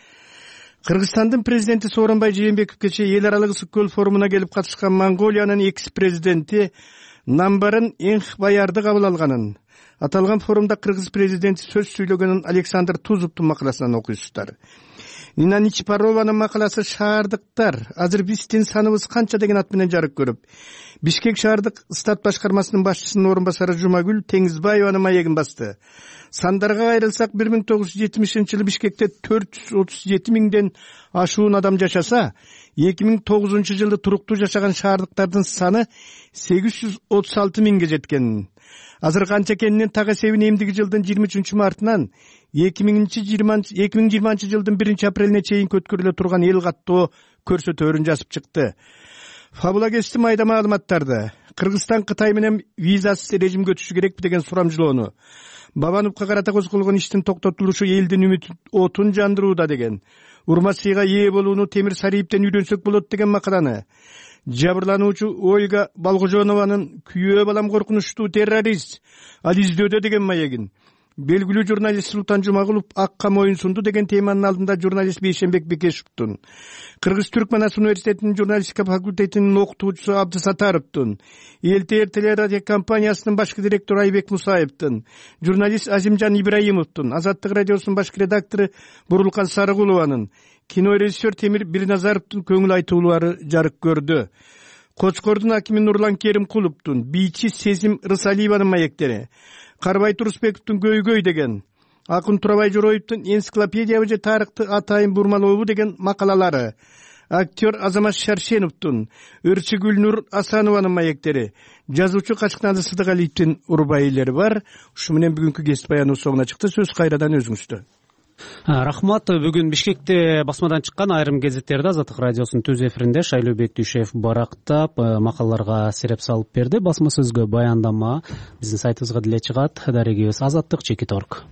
Кыргызстандын президенти Сооронбай Жээнбеков кечээ эл аралык ысык көл форумуна келип катышкан Монголиянын экс-президенти Намбарын Энхбаярды кабыл алганын, аталган форумда кыргыз президенти сөз сүйлөгөнүн Александр Тузовдун макаласынан окуйсуздар. Нина Ничпарованын макаласы «Шаардыктар. Азыр биздин саныбыз канча» деген ат менен жарык көрүп, Бишкек шаардык стат башкармасынын башчысынын орун басары Жумагүл Теңизбаеванын маегин басты. Сандарга кайрылсак, бир миң тогуз жүз жетимишинчи жылы Бишкекте төрт жүз отуз жети миңден ашуун адам жашаса, эки миң тогузунчу жылы туруктуу жашаган шаардыктардын саны сегиз жүз отуз алты миңге жеткен. Азыр канча экенинин так эсебин эмдиги жылдын жыйырма үчүнчү мартынан эки миң жыйырманчы жылдын биринчи апрелине чейин өткөрүлө турган эл каттоо көрсөтөөрүн жазып чыкты. Фабула гезити майда маалыматтарды, Кыргызстан Кытай менен визасыз режимге өтүшү керекпи деген сурамжылоону, Бабановго карата козголгон иштин токтотулушу элдин үмүт отун жандырууда деген, урмат сыйга ээ болууну Темир Сариевден үйрөнсөк болот деген макаланы, жабырлануучу Ольга Балгожонованын «Күйөө балам коркунучтуу террорист, ал издөөдө» деген маегин, белгилүү журналист Султан Жумагулов акка моюн сунду деген теманын алдында журналист Бейшенбек Бекешевдун, Кыргыз Түркманас университетинин журналистика факультетинин окутуучусу Абдысатаровдун, Эл Тэ Эр телерадио компаниясынын башкы директору Айбек Мусаевдин, журналист Азимжан Ибраимовдун, Азаттык радиосунун башкы редактору Бурулкан Сарыгулованын, кинорежиссер Темир Бирназаровдун көңүл айтуулары жарык көрдү. Кочкордун акими Нурлан Керимкуловдун, бийчи Сезим Рысалиеванын маектери, Карбай Турусбековдун «Көйгөй» деген, Акын Турабай Жороевдун «Энциклопедия же тарыхты атайын бурмалообу» деген макалалары, актер Азамат Шаршеновдун, Өрчү Гүлнур Асанованын маектери, жазуучу Качкназы Сыдыгалиевдин урбайлери бар. Ушу менен бүгүнкү гезит баяныбыз соңуна чыкты. Сөз кайрадан өзүңүздө. Рахмат. Бүгүн Бишкекте басмадан чыккан айрым гезиттерди Азаттык радиосунун түз эфиринде Шайлообек Дүйшеев барактап, макалаларга сереп салып берди. Басма сөзгө баяндама биздин сайтыбызга деле чыгат. Дарегибиз азаттык чекит точка орг.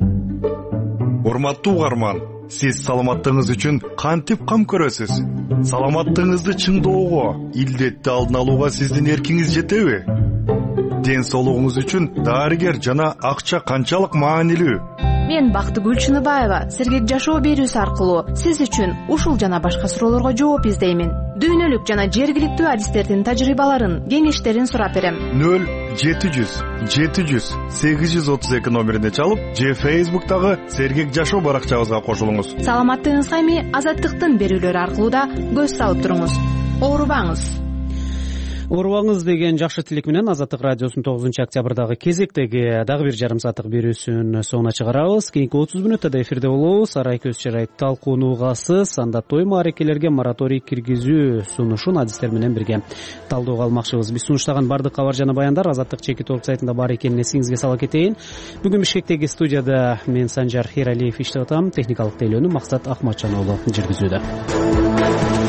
Урматтуу угарман, сиз саламаттыгыңыз үчүн кантип кам көрөсүз? Саламаттыгыңызды чыңдоого, илдетти алдын алууга сиздин эркиңиз жетеби? Ден соолугуңуз үчүн дарыгер жана акча канчалык маанилүү? мен Бактыгүл Чыныбаева сергек жашоо берүүсү аркылуу сиз үчүн ушул жана башка суроолорго жооп издеймин. Дүйнөлүк жана жергиликтүү адистердин тажрыйбаларын, кеңештерин сурап берем. нөл жети жүз жети жүз сегиз жүз отуз эки номерине чалып же Facebook'тагы сергек жашоо баракчабызга кошулуңуз. Саламаттыгыңызга эми Азаттыктын берүүлөрү аркылуу да көз салып туруңуз. Оорубаңыз. Оорубаңыз деген жакшы тилек менен Азаттык радиосунун тогузунчу октябрдагы кезектеги дагы бир жарым сааттык берүүсүн соңуна чыгарабыз. Кийинки отуз мүнөттө эфирде болобуз. Арай көз чарайт талкуунуугасыз анда той маарекелерге мораторий киргизүү сунушун адистер менен бирге талдоого алмакчыбыз. Биз сунуштаган бардык кабар жана баяндар Азаттык чеки торп сайтында бар экенин эсиңизге сала кетейин. Бүгүн Бишкектеги студияда мен Санжар Хиралиев иштеп атам. Техникалык тейлөөнү Максат Акматжан уулу жүргүзүүдө.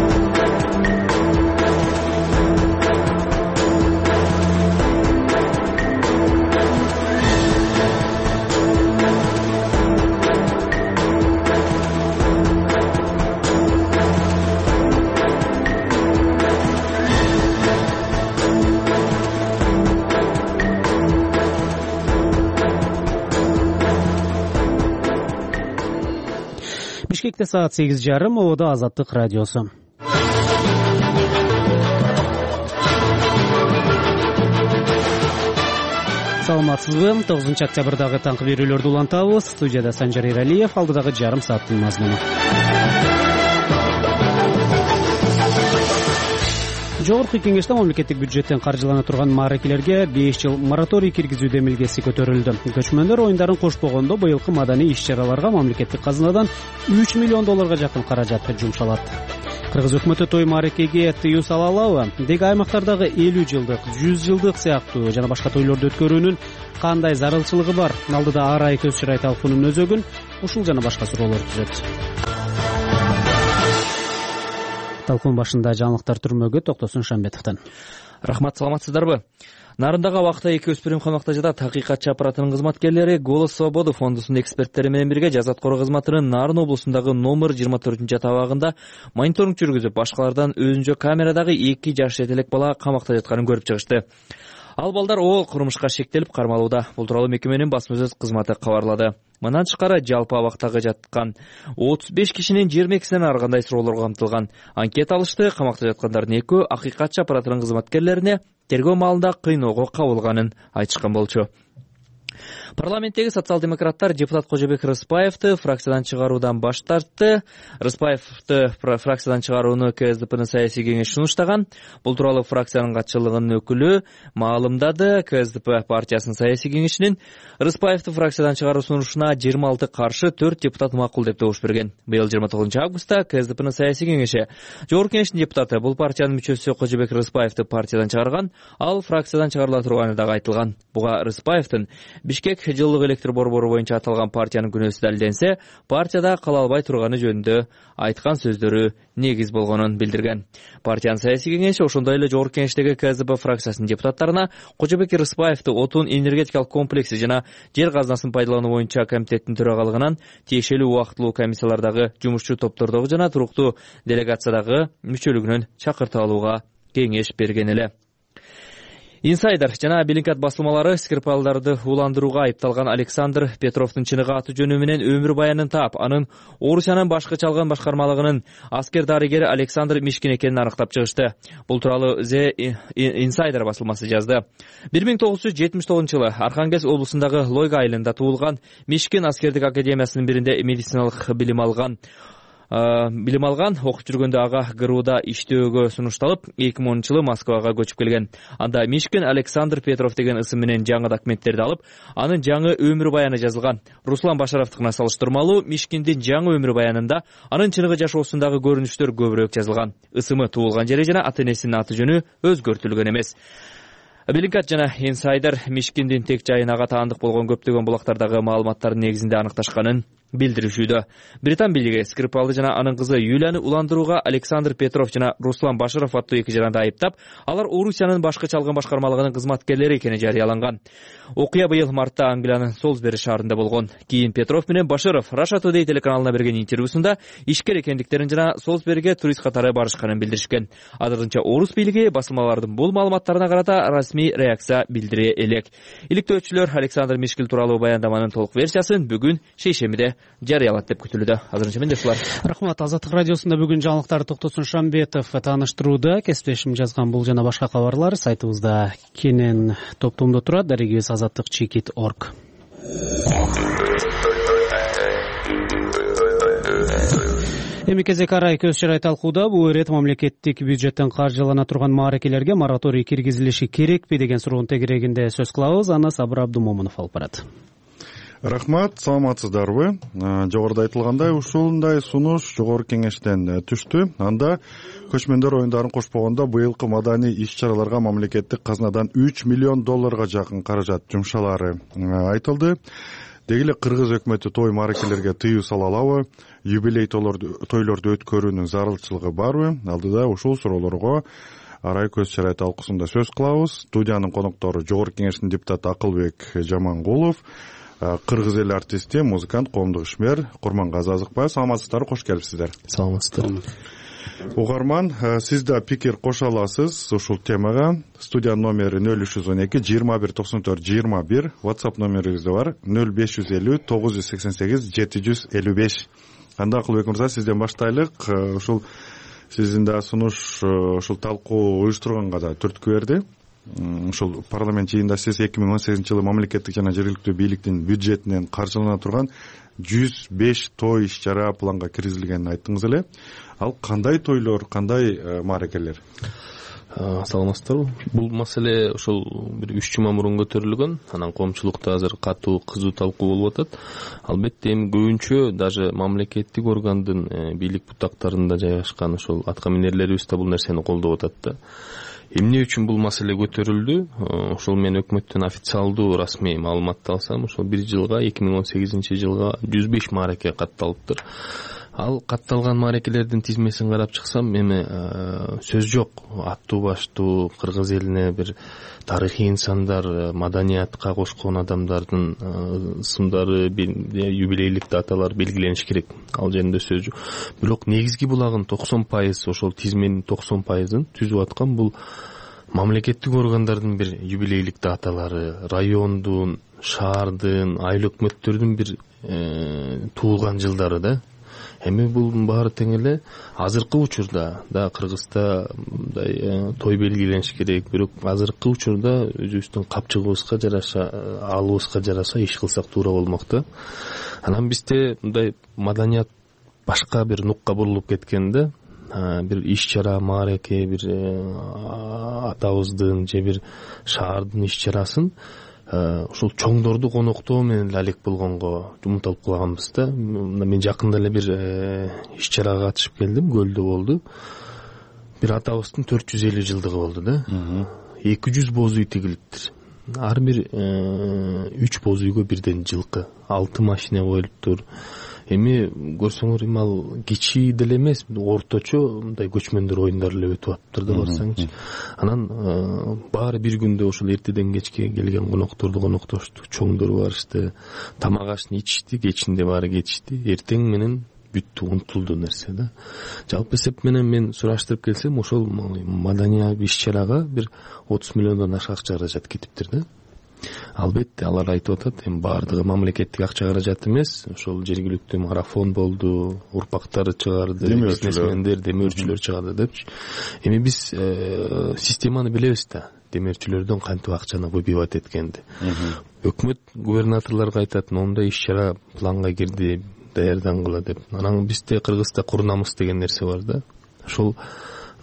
Бишкекте саат сегиз жарым, Ободо Азаттык радиосу. Саламатсызбы? тогузунчу октябрдагы таңкы берүүлөрдү улантабыз. Студияда Санжар Иралиев, алдыдагы жарым сааттын мазмуну. Жогорку кеңеште мамлекеттик бюджеттен каржылана турган маарекелерге беш жыл мораторий киргизүү демилгеси көтөрүлдү. Көчмөндөр оюндарын кошпогондо быйылкы маданий иш-чараларга мамлекеттик казынадан үч миллион долларга жакын каражат жумшалат. Кыргыз өкмөтү той маарекеге тыюу сала алабы? Деги аймактардагы элүү жылдык, жүз жылдык сыяктуу жана башка тойлорду өткөрүүнүн кандай зарылчылыгы бар? Алдыда Арай көз чырай талкуунун өзөгүн ушул жана башка суроолор түзөт. Талкуун башында жаңылыктар түрмөгө Токтосун Шамбетовдон. Рахмат, саламатсыздарбы? Нарындагы убакта эки өспүрүм камакта жатат. Акыйкатчы аппаратынын кызматкерлери Голос Свободы фондусунун эксперттери менен бирге Жаза аткаруу кызматынын Нарын облусундагы номер жыйырма төртүнчү табагында мониторинг жүргүзүп, башкалардан өзүнчө камерадагы эки жаш жетелек бала камакта жатканын көрүп чыгышты. Ал балдар ол курмушка шектелип кармалууда. Бул тууралуу мекеменин басма сөз кызматы кабарлады. Мындан тышкары жалпы абактагы жаткан отуз беш кишинин жыйырма экисинен ар кандай суроолор камтылган. Анкета алышты. Камакта жаткандардын экөө акыйкатчы аппаратынын кызматкерлерине тергөө маалында кыйноого кабылганын айтышкан болчу. Парламенттеги социал-демократтар депутат Кожобек Рыспаевди фракциядан чыгаруудан баш тартты. Рыспаевди фракциядан чыгарууну КСДПнын саясий кеңеши сунуштаган. Бул тууралуу фракциянын катчылыгынын өкүлү маалымдады. КСДП партиясынын саясий кеңешинин Рыспаевди фракциядан чыгаруу сунушуна жыйырма алты каршы, төрт депутат макул деп добуш берген. Быйыл жыйырма тогузунчу августта КСДПнын саясий кеңеши жогорку кеңештин депутаты бул партиянын мүчөсү Кожобек Рыспаевди партиядан чыгарган, ал фракциядан чыгарыла турганы дагы айтылган. Буга Рыспаевдин Бишкек жылдык электр борбору боюнча аталган партиянын күнөөсү далилденсе, партияда кала албай турганы жөнүндө айткан сөздөрү негиз болгонун билдирген. Партиянын саясий кеңеши ошондой эле жогорку кеңештеги КСДП фракциясынын депутаттарына Кожобек Рыспаевди отун энергетикалык комплекси жана жер казынасын пайдалануу боюнча комитеттин төрагалыгынан тиешелүү убактылуу комиссиялардагы жумушчу топтордогу жана туруктуу делегациядагы мүчөлүгүнөн чакыртып алууга кеңеш берген эле. Инсайдер жана Белинкат басылмалары Скрипалдарды ууландырууга айыпталган Александр Петровдун чыныгы аты жөнү менен өмүр баянын таап, анын Орусиянын башкы чалган башкармалыгынын аскер дарыгери Александр Мишкин экенин аныктап чыгышты. Бул тууралуу The Insider басылмасы жазды. бир миң тогуз жүз жетимиш тогузунчу жылы Архангельск облусундагы Лойга айылында туулган Мишкин аскердик академиясынын биринде медициналык билим алган. билим алган, окуп жүргөндө ага ГРУда иштөөгө сунушталып, эки миң онунчу жылы Москвага көчүп келген. Анда Мишкин Александр Петров деген ысым менен жаңы документтерди алып, анын жаңы өмүр баяны жазылган. Руслан Башаровдукуна салыштырмалуу Мишкиндин жаңы өмүр баянында анын чыныгы жашоосундагы көрүнүштөр көбүрөөк жазылган. Ысымы, туулган жери жана ата энесинин аты жөнү өзгөртүлгөн эмес. Белинкат жана Инсайдер Мишкиндин тек жайын ага таандык болгон көптөгөн булактардагы маалыматтардын негизинде аныкташканын билдиришүүдө. Британ бийлиги Скрипалды жана анын кызы Юлияны уландырууга Александр Петров жана Руслан Баширов аттуу эки жаранды айыптап, алар Орусиянын башкы чалгын башкармалыгынын кызматкерлери экени жарыяланган. Окуя быйыл мартта Англиянын Солсбери шаарында болгон. Кийин Петров менен Баширов Russia Today телеканалына берген интервьюсунда ишкер экендиктерин жана Солсбериге турист катары барышканын билдиришкен. Азырынча орус бийлиги басылмалардын бул маалыматтарына карата расмий реакция билдире элек. Иликтөөчүлөр Александр Мишкил тууралуу баяндаманын толук версиясын бүгүн шейшембиде жарыялат деп күтүлүүдө. Азырынча мен Дешлар. Рахмат. Азаттык радиосунда бүгүн жаңылыктарды Токтосун Шамбетов тааныштырууда. Кесиптешим жазган бул жана башка кабарлар сайтыбызда кенен топтомдо турат. Дарегибиз азаттык чекит точка орг. Эми кезек арай көз чарай талкууда бул ирет мамлекеттик бюджеттен каржылана турган мааракелерге мораторий киргизилиши керекпи деген суроонун тегерегинде сөз кылабыз. Аны Сабыр Абдумомунов алып барат. Рахмат, саламатсыздарбы? Жогоруда айтылгандай, ушундай сунуш жогорку кеңештен түштү. Анда көчмөндөр оюндарын кошпогондо быйылкы маданий иш-чараларга мамлекеттик казнадан үч миллион долларга жакын каражат жумшалары айтылды. Деги эле кыргыз өкмөтү той мааракелерге тыюу сала алабы? Юбилей тойлорду өткөрүүнүн зарылчылыгы барбы? Алдыда ушул суроолорго арай көз чарай талкуусунда сөз кылабыз. Студиянын коноктору жогорку кеңештин депутаты Акылбек Жамангулов, кыргыз эл артисти, музыкант, коомдук ишмер Курмангазы Азыкбаев. Саламатсыздарбы, кош келипсиздер. Саламатсыздар. Угарман, сиз да пикир кошо аласыз ушул темага. Студия номери нөл үч жүз он эки жыйырма бир токсон төрт жыйырма бир, WhatsApp номерибиз да бар нөл беш жүз элүү тогуз жүз сексен сегиз жети жүз элүү беш. Анда Акылбек мырза, сизден баштайлык. Ушул сиздин да сунуш ушул талкуу уюштурганга да түрткү берди. Ушул парламент жыйынында сиз эки миң он сегизинчи жылы мамлекеттик жана жергиликтүү бийликтин бюджетинен каржылана турган жүз беш той иш-чара планга киргизилгенин айттыңыз эле. Ал кандай тойлор, кандай мааракелер? Саламатсыздарбы? Бул маселе ошол бир үч жума мурун көтөрүлгөн. Анан коомчулукта азыр катуу кызуу талкуу болуп атат. Албетте эми көбүнчө даже мамлекеттик органдын бийлик бутактарында жайгашкан ошол атка минерлерибиз да бул нерсени колдоп атат да. Эмне үчүн бул маселе көтөрүлдү? Ошол мен өкмөттөн официалдуу расмий маалыматты алсам, ошол бир жылга эки миң он сегизинчи жылга жүз беш маараке катталыптыр. Ал катталган мааракелердин тизмесин карап чыксам, эми сөз жок. Аттуу баштуу кыргыз элине бир тарыхый инсандар, маданиятка кошкон адамдардын ысымдары, юбилейлик даталар белгилениш керек. Ал жеринде сөз жок. Бирок негизги булагын токсон пайыз, ошол тизменин токсон пайызын түзүп аткан бул мамлекеттик органдардын бир юбилейлик даталары, райондун, шаардын, айыл өкмөттөрдүн бир туулган жылдары да. Эми бул баары тең эле азыркы учурда да Кыргызда мындай той белгилениш керек, бирок азыркы учурда өзүбүздүн капчыгыбызга жараша, алыбызга жараша иш кылсак туура болмок да. Анан бизде мындай маданият башка бир нукка бурулуп кеткен да. Бир иш-чара, маараке, бир атабыздын же бир шаардын иш-чарасын ушул чоңдорду коноктоо менен эле алек болгонго умтулуп калганбыз да. Мен жакында эле бир иш-чарага катышып келдим, Көлдө болду. Бир атабыздын төрт жүз элүү жылдыгы болду да. эки жүз боз үй тигилиптир. Ар бир үч боз үйгө бирден жылкы, алты машина коюлуптур. Эми көрсөңөр, эми ал кичи деле эмес, орточо мындай көчмөндөр оюндары эле өтүп атыптыр да барсаңчы. Анан баары бир күндө ошол эртеден кечке келген конокторду коноктошту, чоңдор барышты, тамак ашын ичишти, кечинде баары кетишти. Эртең менен бүттү, унутулду нерсе да. Жалпы эсеп менен мен сураштырып келсем, ошол маданий иш-чарага бир отуз миллиондон ашык акча каражат кетиптир да. Албетте алар айтып атат, эми баардыгы мамлекеттик акча каражат эмес, ошол жергиликтүү марафон болду, урпактары чыгарды, бизнесмендер, демөөрчүлөр чыгарды депчи. Эми биз системаны билебиз да, демөөрчүлөрдөн кантип акчаны выбивать эткенди. Өкмөт губернаторлорго айтат, моундай иш-чара планга кирди, даярдангыла деп. Анан бизде Кыргызда курнамыс деген нерсе бар да. Ошол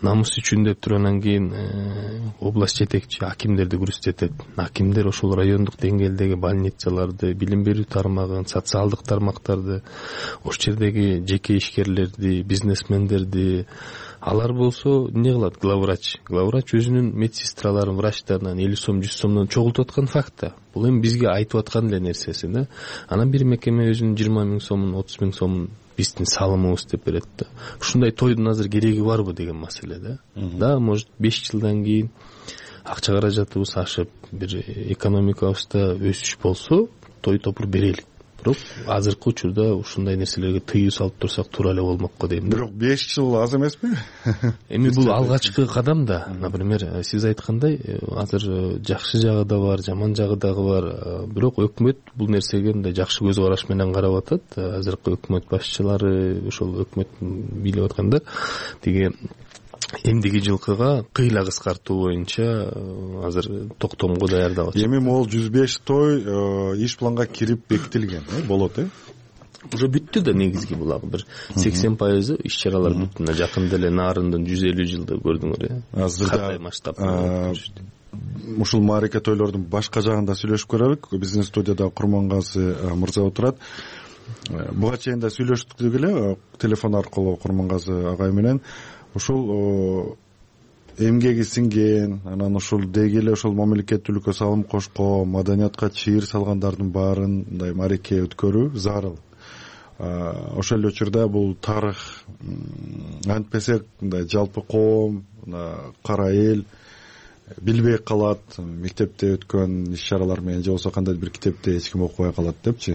намыс үчүн деп туруп анан кийин область жетекчи акимдерди көрсөтөт. Акимдер ошол райондук деңгээлдеги больницаларды, билим берүү тармагын, социалдык тармактарды, ошол жердеги жеке ишкерлерди, бизнесмендерди, алар болсо эмне кылат? Главврач. Главврач өзүнүн медсестраларын, врачтарынан элүү сом, жүз сомдон чогултуп аткан факт да. Бул эми бизге айтып аткан эле нерсеси да. Анан бир мекеме өзүнүн жыйырма миң сомун, отуз миң сомун биздин салымыбыз деп берет да. Ушундай тойдун азыр кереги барбы деген маселе да. Да, может беш жылдан кийин акча каражатыбыз ашып, бир экономикабызда өсүш болсо, той топур берелик. Бирок азыркы учурда ушундай нерселерге тыюу салып турсак туура эле болмок го дейм да. Бирок беш жыл аз эмеспи? Эми бул алгачкы кадам да. Например, сиз айткандай, азыр жакшы жагы да бар, жаман жагы дагы бар. Бирок өкмөт бул нерсеге мындай жакшы көз караш менен карап атат. Азыркы өкмөт башчылары, ошол өкмөт бийлеп атканда, тиги эмдиги жылкыга кыйла кыскартуу боюнча азыр токтомго даярдап атышат. Эми могул жүз беш той иш планга кирип бекитилген, болот э? Уже бүттү да негизги булагы бир сексен пайызы иш чаралар бүттү. Мына жакында эле Нарындын жүз элүү жылды көрдүңөр э? Азырда масштаб. Ушул маарика тойлордун башка жагында сүйлөшүп көрөлүк. Биздин студияда Курмангазы мырза отурат. Буга чейин да сүйлөштүк эле телефон аркылуу Курмангазы агай менен. Ушул эмгеги сиңген, анан ушул деги эле ошол мамлекеттүүлүккө салым кошкон, маданиятка чыйыр салгандардын баарын мындай маареке өткөрүү зарыл. Ошол эле учурда бул тарых, антпесек мындай жалпы коом, кара эл билбей калат, мектепте өткөн иш чаралар менен же болбосо кандайдыр бир китепте эч ким окубай калат депчи.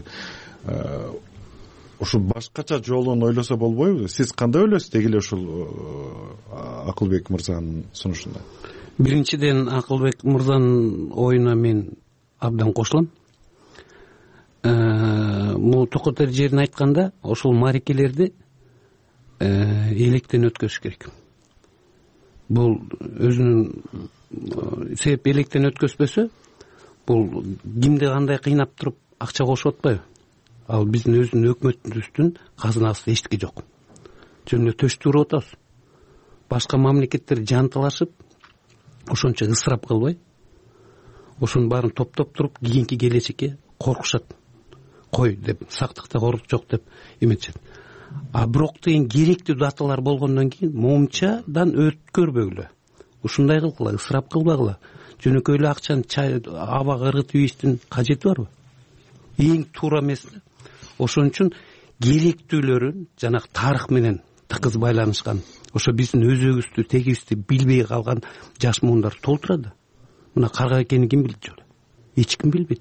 Ушул башкача жолун ойлосо болбойбу? Сиз кандай ойлойсуз деги эле ушул Акылбек мырзанын сунушунда? Биринчиден Акылбек мырзанын оюна мен абдан кошулам. Могу токотер жерин айтканда, ошол маарекелерди электен өткөзүш керек. Бул өзүнүн себеп электен өткөзбөсө, бул кимди кандай кыйнап туруп акча кошуп атпайбы? Ал биздин өзүнүн өкмөтүбүздүн казынасында эчтеке жок. Жөн эле төштү уруп атабыз. Башка мамлекеттер жанталашып, ошончо ысырап кылбай, ошонун баарын топтоп туруп, кийинки келечекке коркушат. Кой деп, сактыкта коркук жок деп эметишет. А бирок деген керектүү даталар болгондон кийин момчадан өткөрбөйлө. Ушундай кылгыла, ысырап кылбагыла. Жөнөкөй эле акчаны абага ыргытып ийиштин кажети барбы? Эң туура эмес. Ошон үчүн керектүүлөрүн жанагы тарых менен тыгыз байланышкан, ошо биздин өзөгүбүздү, тегибизди билбей калган жаш муундар толтурат. Мына карга экенин ким билет жолу? Эч ким билбейт.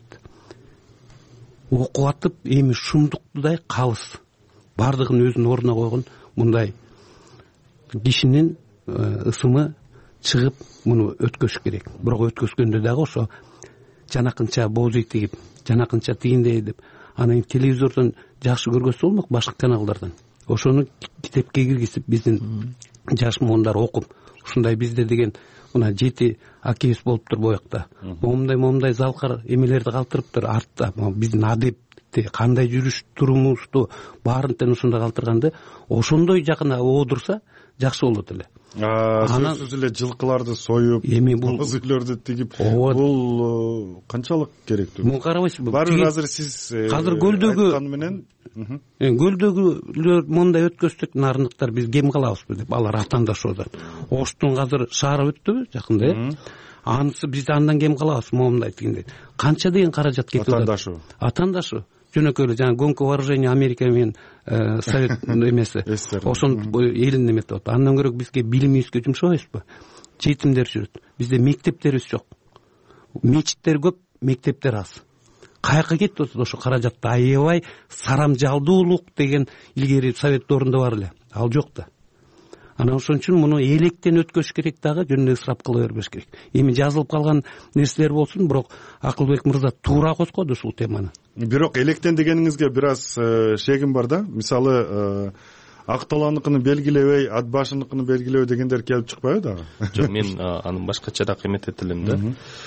Окуп атып, эми шундуктудай кабыз. Бардыгын өзүнүн ордуна койгон мындай кишинин ысымы чыгып, муну өткөзүш керек. Бирок өткөзгөндө дагы ошо жанакынча боозүй тигип, жанакынча тигиндей деп, анан телевизордон жакшы көргөзсө болмок, башка каналдардан. Ошону китепке киргизип, биздин жаш муундар окуп, ушундай бизде деген мына жети акебиз болуптур боякта. Момундай момундай залкар эмелерди калтырыптыр артта. Биздин адепти кандай жүрүш турумубузду баарын тең ушундай калтырганды, ошондой жакына оодурса жакшы болот эле. Сөзсүз эле жылкыларды союп, эми бул өзүлөрдү тигип, бул канчалык керектүү? Муну карабайсызбы? Баары азыр сиз азыр көлдөгү айткан менен көлдөгүлөр мондай өткөздүк, нарындыктар биз кем калабызбы деп, алар атандашып атат. Оштун азыр шаары өттүбү жакында, э? Анысы биз андан кем калабыз, момундай тигиндей. Канча деген каражат кетип атат? Атандашуу. Атандашуу. Жөнөкөй эле жана гонка вооружения Америка менен Совет эмеси. Ошон элин эметип атат. Андан көрө бизге билимибизге жумшабайсызбы? Жетимдер жүрөт. Бизде мектептерибиз жок. Мечиттер көп, мектептер аз. Каяка кетип атат ошо каражатты аябай сарам жалдуулук деген илгери Совет доорунда бар эле. Ал жок да. Анан ошон үчүн муну электен өткөзүш керек дагы, жөн эле ысырап кыла бербеш керек. Эми жазылып калган нерселер болсун, бирок Акылбек мырза туура козгоду ушул теманы. Бирок электен дегениңизге бир аз шегим бар да. Мисалы, Акталаныкын белгилебей, ат башыныкын белгилебей дегендер келип чыкпайбы дагы? Жок, мен аны башкачараак эметет элем да.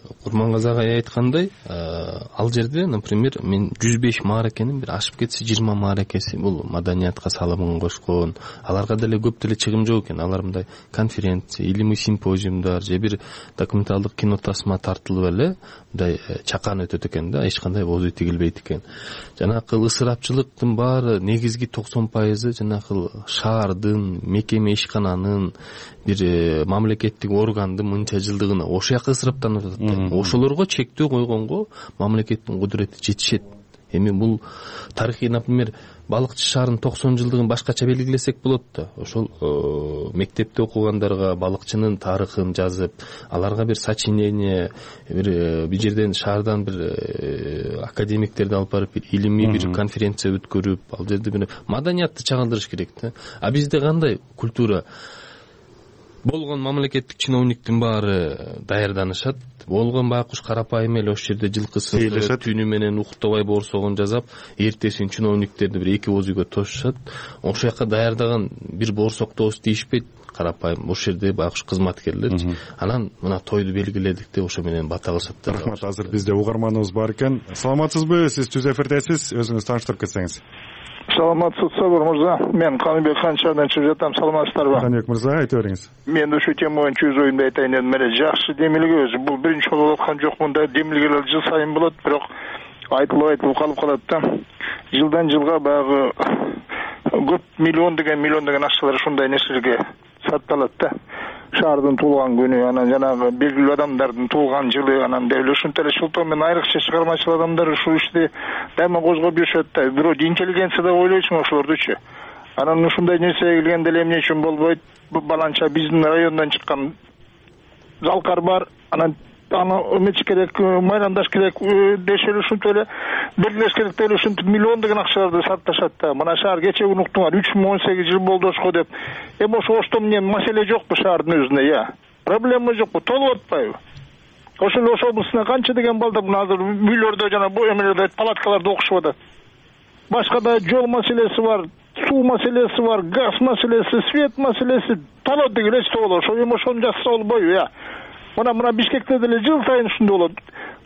Курмангазы агай айткандай, ал жерде, например, мен жүз беш мааракенин бир ашып кетсе жыйырма мааракеси бул маданиятка салымын кошкон. Аларга деле көп деле чыгым жок экен. Алар мындай конференция, илимий симпозиумдар же бир документалдык кино тасма тартылып эле мындай чакан өтөт экен да, эч кандай озу тигилбейт экен. Жанакы ысырапчылыктын баары негизги токсон пайызы жанакы шаардын, мекеме ишкананын, бир мамлекеттик органдын мынча жылдыгына ошол жака ысыраптанып атат. Ошолорго чектөө койгонго мамлекеттин кудурети жетишет. Эми бул тарыхый, например, балыкчы шаарынын токсон жылдыгын башкача белгилесек болот да. Ошол мектепте окугандарга балыкчынын тарыхын жазып, аларга бир сочинение, бир бир жерден шаардан бир академиктерди алып барып, бир илимий бир конференция өткөрүп, ал жерде бир маданиятты чагылдырыш керек да. А бизде кандай культура? Болгон мамлекеттик чиновниктин баары даярданышат. Болгон байкуш карапайым эле ошол жерде жылкысы түнү менен уктабай борсогон жасап, эртесин чиновниктерди бир эки ооз үйгө тошушат. Ошол жака даярдаган бир борсоктобуз тийишпейт. Карапайым ошол жерде байкуш кызматкерлерчи. Анан мына тойду белгиледик деп ошо менен бата кылышат. Рахмат. Азыр бизде угарманыбыз бар экен. Саламатсызбы? Сиз түз эфирдесиз. Өзүңүз тааныштырып кетсеңиз. Саламатсыз Сабыр мырза, мен Каныбек Канчардан чыгып жатам. Саламатсыздарбы? Каныбек мырза, айта бериңиз. Мен ушул тема боюнча өз оюмду айтайын дедим. Эле жакшы демилге өзү. Бул биринчи жолу болуп аткан жок, мындай демилгелер жыл сайын болот, бирок айтылып айтылып калып калат да. Жылдан жылга баягы көп миллион деген миллион деген акчалар ушундай нерселерге сатылат да. Шаардын туулган күнү, анан жанагы белгилүү адамдардын туулган жылы, анан деле ушунтип эле шылтоо менен айрыкча чыгармачыл адамдар ушул ишти дайыма козгоп жүрүшөт да. Бирок интеллигенция деп ойлойсуң ошолордучу. Анан ушундай нерсеге келгенде эле эмне үчүн болбойт? Баланча биздин райондан чыккан залкар бар, анан аны эмеч керек, майрамдаш керек дешеле ушинтип эле белгилеш керек деле ушинтип миллион деген акчаларды сатышат да. Мына шаар кече күнү уктуңар үч миң он сегиз жыл болду ошко деп. Эми ошо ошто эмне маселе жокпу шаардын өзүнө, я? Проблема жокпу, толуп атпайбы? Ошол ошо областына канча деген балдар мына азыр үйлөрдө жана бу эмелерде палаткаларда окушуп атат. Башка да жол маселеси бар, суу маселеси бар, газ маселеси, свет маселеси, толот деген эч болот. Ошо эми ошону жазса болбойбу, я? Мына мына Бишкекте деле жыл сайын ушундай болот.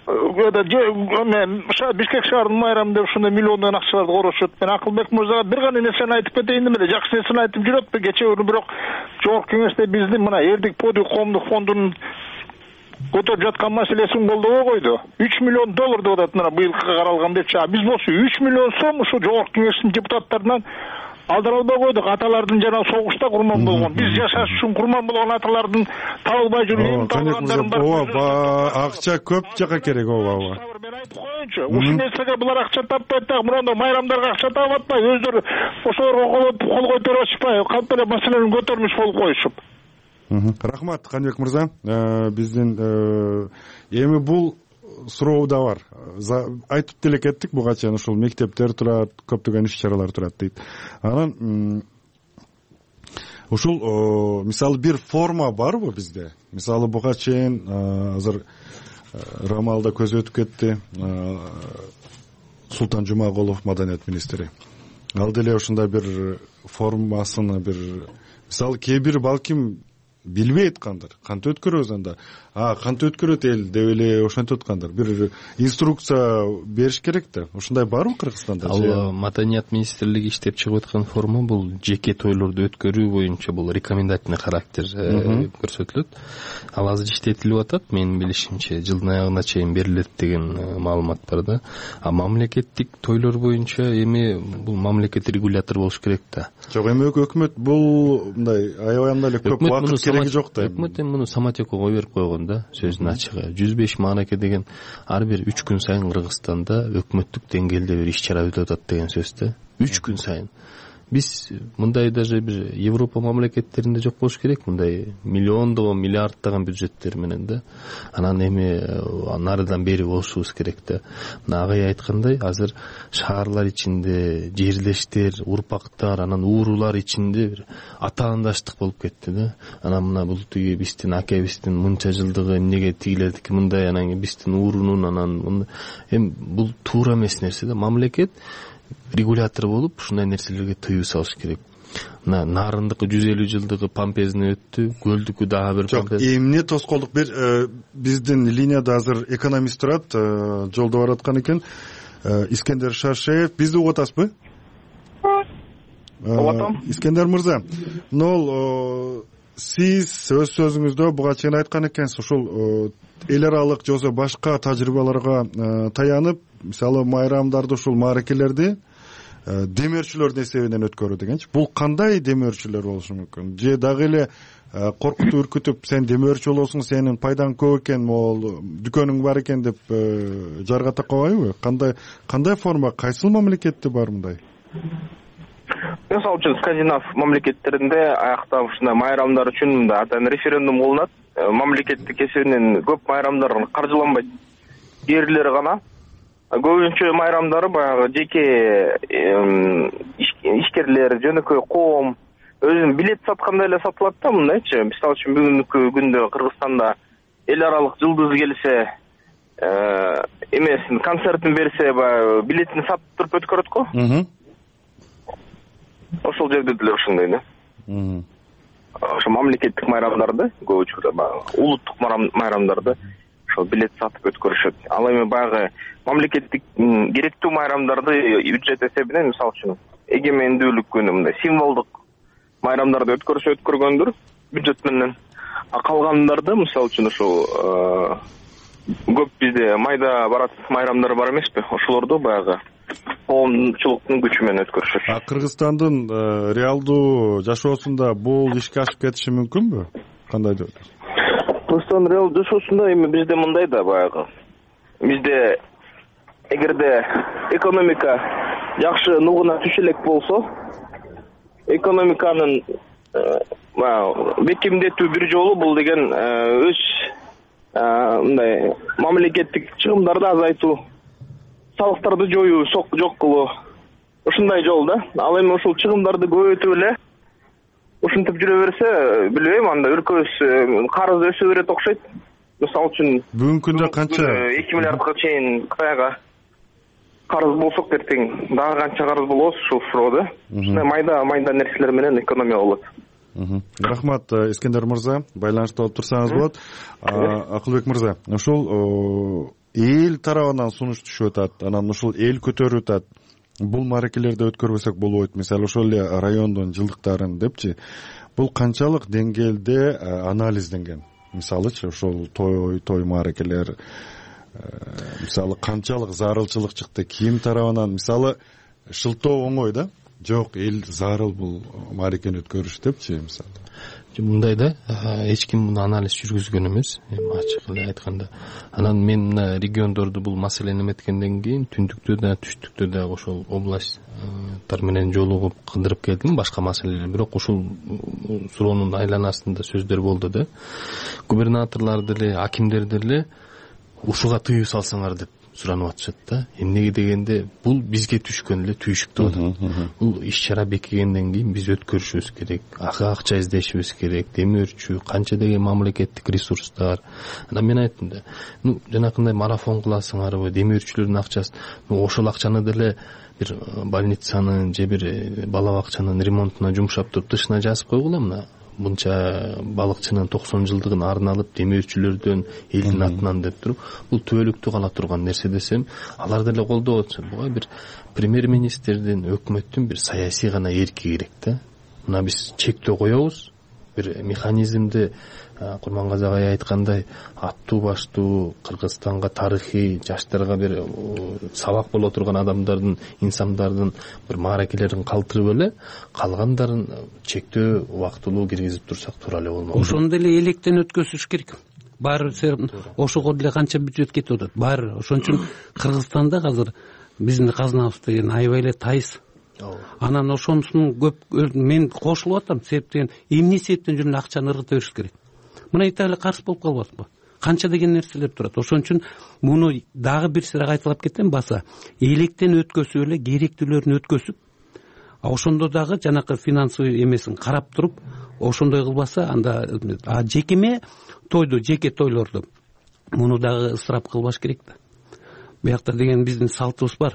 Бишкек шаарынын майрамы деп ушундай миллиондон акчаларды корошот. Мен Акылбек мырзага бир гана нерсени айтып кетейин эле. Жакшы нерсени айтып жүрөт кече күнү, бирок жогорку кеңеште биздин мына Эрдик Подый коомдук фондунун көтөрүп жаткан маселесин колдобой койду. үч миллион доллар деп атат мына быйылкы каралган депчи. А биз болсо үч миллион сом ушу жогорку кеңештин депутаттарынан алдыра албай койдук. Аталардын жана согушта курман болгон, биз жашаш үчүн курман болгон аталардын табылбай жүрүп табылгандарын бар. Ооба, акча көп жака керек, ооба, ооба. Ушул нерсеге булар акча таппайт да, мурда майрамдарга акча таап атпай, өздөрү ошолорго кол көтөрүп атышпай, кантип эле маселени көтөрмүш болуп коюшуп. Рахмат, Каныбек мырза. Биздин эми бул суроо да бар. Айтып деле кеттик буга чейин, ушул мектептер турат, көптөгөн иш чаралар турат дейт. Анан ушул мисалы бир форма барбы бизде? Мисалы буга чейин азыр Рамалда көз өтүп кетти. Султан Жумагулов маданият министри. Ал деле ушундай бир формасына бир мисалы кээ бир балким билбейт кандыр, кантип өткөрөбүз анда. А, кантип өткөрөт эл деп эле ошентип аткандар. Бир инструкция бериш керек да. Ушундай барбы Кыргызстанда? Ал маданият министрлиги иштеп чыгып аткан форма бул жеке тойлорду өткөрүү боюнча бул рекомендательный характер көрсөтүлөт. Ал азыр иштетилип атат, менин билишимче жылдын аягына чейин берилет деген маалымат бар да. А мамлекеттик тойлор боюнча эми бул мамлекет регулятор болуш керек да. Жок, эми өкмөт бул мындай аябай эле көп убакыт кереги жок да. Өкмөт эми муну самотекого берип койгон да, сөзүн ачыгы. жүз беш маараке деген ар бир үч күн сайын Кыргызстанда өкмөттүк деңгээлде бир иш чара өтүп атат деген сөз да. үч күн сайын. Биз мындай даже бир Европа мамлекеттеринде жок болуш керек, мындай миллиондогон, миллиарддаган бюджеттер менен да. Анан эми нарыдан бери болушубуз керек да. Мына агай айткандай, азыр шаарлар ичинде жерлештер, урпактар, анан уурулар ичинде бир атаандаштык болуп кетти да. Анан мына бул тиги биздин акебиздин мынча жылдыгы эмнеге тигилердики мындай, анан биздин уурунун анан эми бул туура эмес нерсе да. Мамлекет регулятор болуп ушундай нерселерге тыюу салыш керек. мына нарындыкы жүз элүү жылдыгы помпезный өттү, көлдүкү дагы бир жок. Эмне тоскоолдук бир биздин линияда азыр экономист турат, жолдо бараткан экен. Искендер Шаршеев, бизди угуп атасызбы? Угуп атам. Искендер мырза, мынол сиз өз сөзүңүздө буга чейин айткан экенсиз, ушул эл аралык же болбосо башка тажрыйбаларга таянып, мисалы майрамдарды, ушул мааракелерди демөөрчүлөрдүн эсебинен өткөрүү дегенчи. Бул кандай демөөрчүлөр болушу мүмкүн? Же дагы эле коркутуп үркүтүп, сен демөөрчү болосуң, сенин пайдаң көп экен, могул дүкөнүң бар экен деп жаргата койбойбу? Кандай кандай форма, кайсыл мамлекетте бар мындай? Мисалы үчүн скандинав мамлекеттеринде аякта ушундай майрамдар үчүн мындай атайын референдум кылынат. Мамлекеттик эсебинен көп майрамдар каржыланбайт. Кээрлери гана. Көбүнчө майрамдары баягы жеке ишкерлер, жөнөкөй коом өзүнүн билет саткандай эле сатылат да, мындайчы. Мисалы үчүн бүгүнкү күндө Кыргызстанда эл аралык жылдыз келсе, эмесин концертин берсе, баягы билетин сатып туруп өткөрөт го. Ошол жерде деле ушундай да. Ошо мамлекеттик майрамдарды, көп учурда баягы улуттук майрамдарды ошол билет сатып өткөрүшөт. Ал эми баягы мамлекеттик керектүү майрамдарды бюджет эсебинен, мисалы үчүн эгемендүүлүк күнү мындай символдук майрамдарды өткөрүшө өткөргөндүр бюджет менен. А калгандарды, мисалы үчүн ошол көп бизде майда барат майрамдар бар эмеспи? Ошолорду баягы коомчулуктун күчү менен өткөрүшөт. А Кыргызстандын реалдуу жашоосунда бул ишке ашып кетиши мүмкүнбү? Кандай деп атасыз? Кыргызстан реалдуу жашоосунда эми бизде мындай да баягы. Бизде эгерде экономика жакшы нугуна түшө элек болсо, экономиканын бекемдетүү бир жолу бул деген өз мындай мамлекеттик чыгымдарды азайтуу, салыктарды жоюу, жок кылуу, ушундай жол да. Ал эми ушул чыгымдарды көбөйтүп эле ушинтип жүрө берсе, билбейм, анда өлкөбүз карызы өсө берет окшойт. Мисалы үчүн бүгүнкү күндө канча эки миллиардга чейин Кытайга карыз болсок, эртең дагы канча карыз болобуз ушул суроо. Ушундай майда майда нерселер менен экономия болот. Рахмат, Искендер мырза, байланышта болуп турсаңыз болот. Акылбек мырза, ушул эл тарабынан сунуш түшүп атат, анан ушул эл көтөрүп атат. Бул мааракелерди өткөрбөсөк болбойт, мисалы ошол эле райондун жылдыктарын депчи. Бул канчалык деңгээлде анализденген? Мисалычы ошол той той мааракелер мисалы канчалык зарылчылык чыкты, ким тарабынан? Мисалы шылтоо оңой да, жок эл зарыл бул мааракени өткөрүш депчи мисалы. Мындай да, эч ким муну анализ жүргүзгөн эмес, эми ачык эле айтканда. Анан мен мына региондорду бул маселени эметкенден кийин түндүктө да, түштүктө да ошол областтар менен жолугуп кыдырып келдим башка маселелер. Бирок ушул суроонун айланасында сөздөр болду да. Губернаторлор деле, акимдер деле ушуга тыюу салсаңар деп суранып атышат да. Эмнеге дегенде бул бизге түшкөн эле түйшүк деп атат. Бул иш-чара бекигенден кийин биз өткөрүшүбүз керек, ага акча издешибиз керек, демөөрчү, канча деген мамлекеттик ресурстар. Анан мен айттым да, ну жанакындай марафон кыласыңарбы, демөөрчүлөрдүн акчасы, ну ошол акчаны деле бир больницанын же бир бала бакчанын ремонтуна жумшап туруп тышына жазып койгула, мына мынча балыкчынын токсон жылдыгын арналып демөөрчүлөрдөн элдин атынан деп туруп, бул түбөлүктүү кала турган нерсе десем, алар деле колдоп атышат. Буга бир премьер-министрдин, өкмөттүн бир саясий гана эрки керек да. Мына биз чектөө коебуз, бир механизмди Курмангазы агай айткандай аттуу баштуу Кыргызстанга тарыхый, жаштарга бир сабак боло турган адамдардын, инсандардын бир мааракелерин калтырып эле, калгандарын чектөө убактылуу киргизип турсак туура эле болмок. Ошону деле электен өткөзүш керек. Баары ошого деле канча бюджет кетип атат. Баары ошон үчүн Кыргызстанда азыр биздин казнабыз деген аябай эле тайыз. Анан ошонусун көп мен кошулуп атам. Себептен эмне себептен жүрүн акчаны ыргыта бериш керек. Мына Италия каршы болуп калып атпы? Канча деген нерселер турат. Ошон үчүн муну дагы бир сыра кайталап кетем, баса электен өткөзүп эле керектүүлөрүн өткөзүп, ошондо дагы жанакы финансовый эмесин карап туруп, ошондой кылбаса, анда а жекеме тойду, жеке тойлорду муну дагы ысырап кылбаш керек да. Биякта деген биздин салтыбыз бар.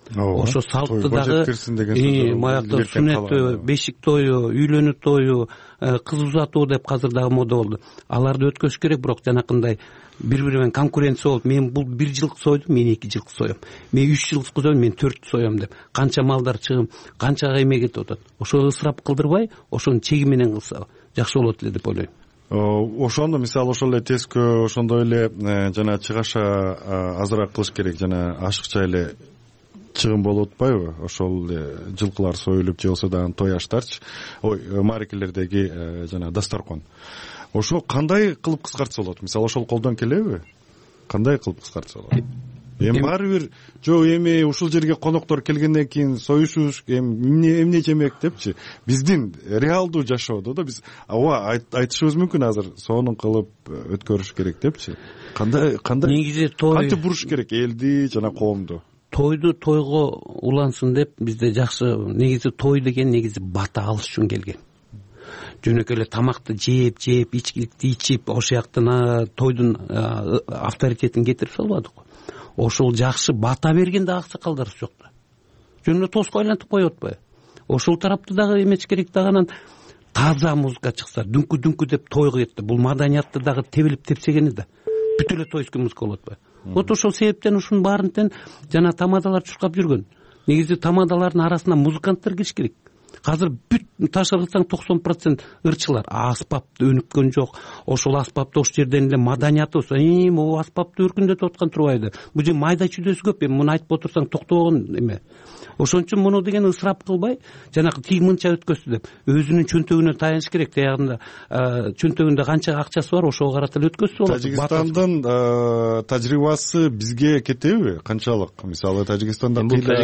ошо тойго салтты дагы жеткирсин деген сөз. баягы сүннөтү, бешик тою, үйлөнүү тою, кыз узатуу деп азыр дагы мода болду. Аларды өткөрүш керек, бирок жанакындай бири бири менен конкуренция болуп, мен бул бир жылкы сойдум, мен эки жылкы соем, мен үч жылкы соем, мен төрт соем деп канча малдар чыгым, канча эме кетип атат. Ошо ысырап кылдырбай, ошону чеги менен кылса жакшы болот эле деп ойлойм. Ошондо мисалы ошол эле тескө ошондой эле жана чыгаша азыраак кылыш керек, жана ашыкча эле чыгым болуп атпайбы? Ошол эле жылкылар союлуп же болбосо дагы той аштарчы, ой, мааракелердеги жана дастаркон. Ошо кандай кылып кыскартса болот? Мисалы ошол колдон келеби? Кандай кылып кыскартса болот? Эми баары бир жок, эми ушул жерге коноктор келгенден кийин союшуш, эмне эмне жемек депчи. Биздин реалдуу жашоодо да биз ооба айтышыбыз мүмкүн азыр сонун кылып өткөрүш керек депчи. Кандай кандай негизи той кантип буруш керек элди жана коомду? Тойду тойго улансын деп бизде жакшы, негизи той деген негизи бата алыш үчүн келген. Жөнөкөй эле тамакты жеп, жеп, ичкиликти ичип, ошол жактан тойдун авторитетин кетирип салбадык го. Ошол жакшы бата бергенде аксакалдар жок да. Жөн эле тоско айлантып коюп атпайбы? Ошол тарапты дагы эмеш керек да, анан таза музыка чыкса, дүңкү-дүңкү деп тойго кетти. Бул маданиятты дагы тебилип тепсегени да. Бүт эле тойский музыка болот атпайбы? Вот ошол себептен ушунун баарын тең жана тамадалар чуркап жүргөн. Негизи тамадалардын арасына музыканттар кириш керек. Азыр бүт ташырсаң токсон процент ырчылар, аспапты өнүккөн жок. Ошол аспапты ош жерден эле маданияты болсо, эми могу аспапты өркүндөтүп аткан турбайбы? Бул же майда чүйдөсү көп, эми муну айтып отурсаң токтобогон эме. Ошон үчүн муну деген ысырап кылбай, жанагы тиги мынча өткөздү деп өзүнүн чөнтөгүнө таяныш керек. Таягында чөнтөгүндө канча акчасы бар, ошого карата эле өткөзсө болот. Тажикстандын тажрыйбасы бизге кетеби? Канчалык? Мисалы Тажикстанда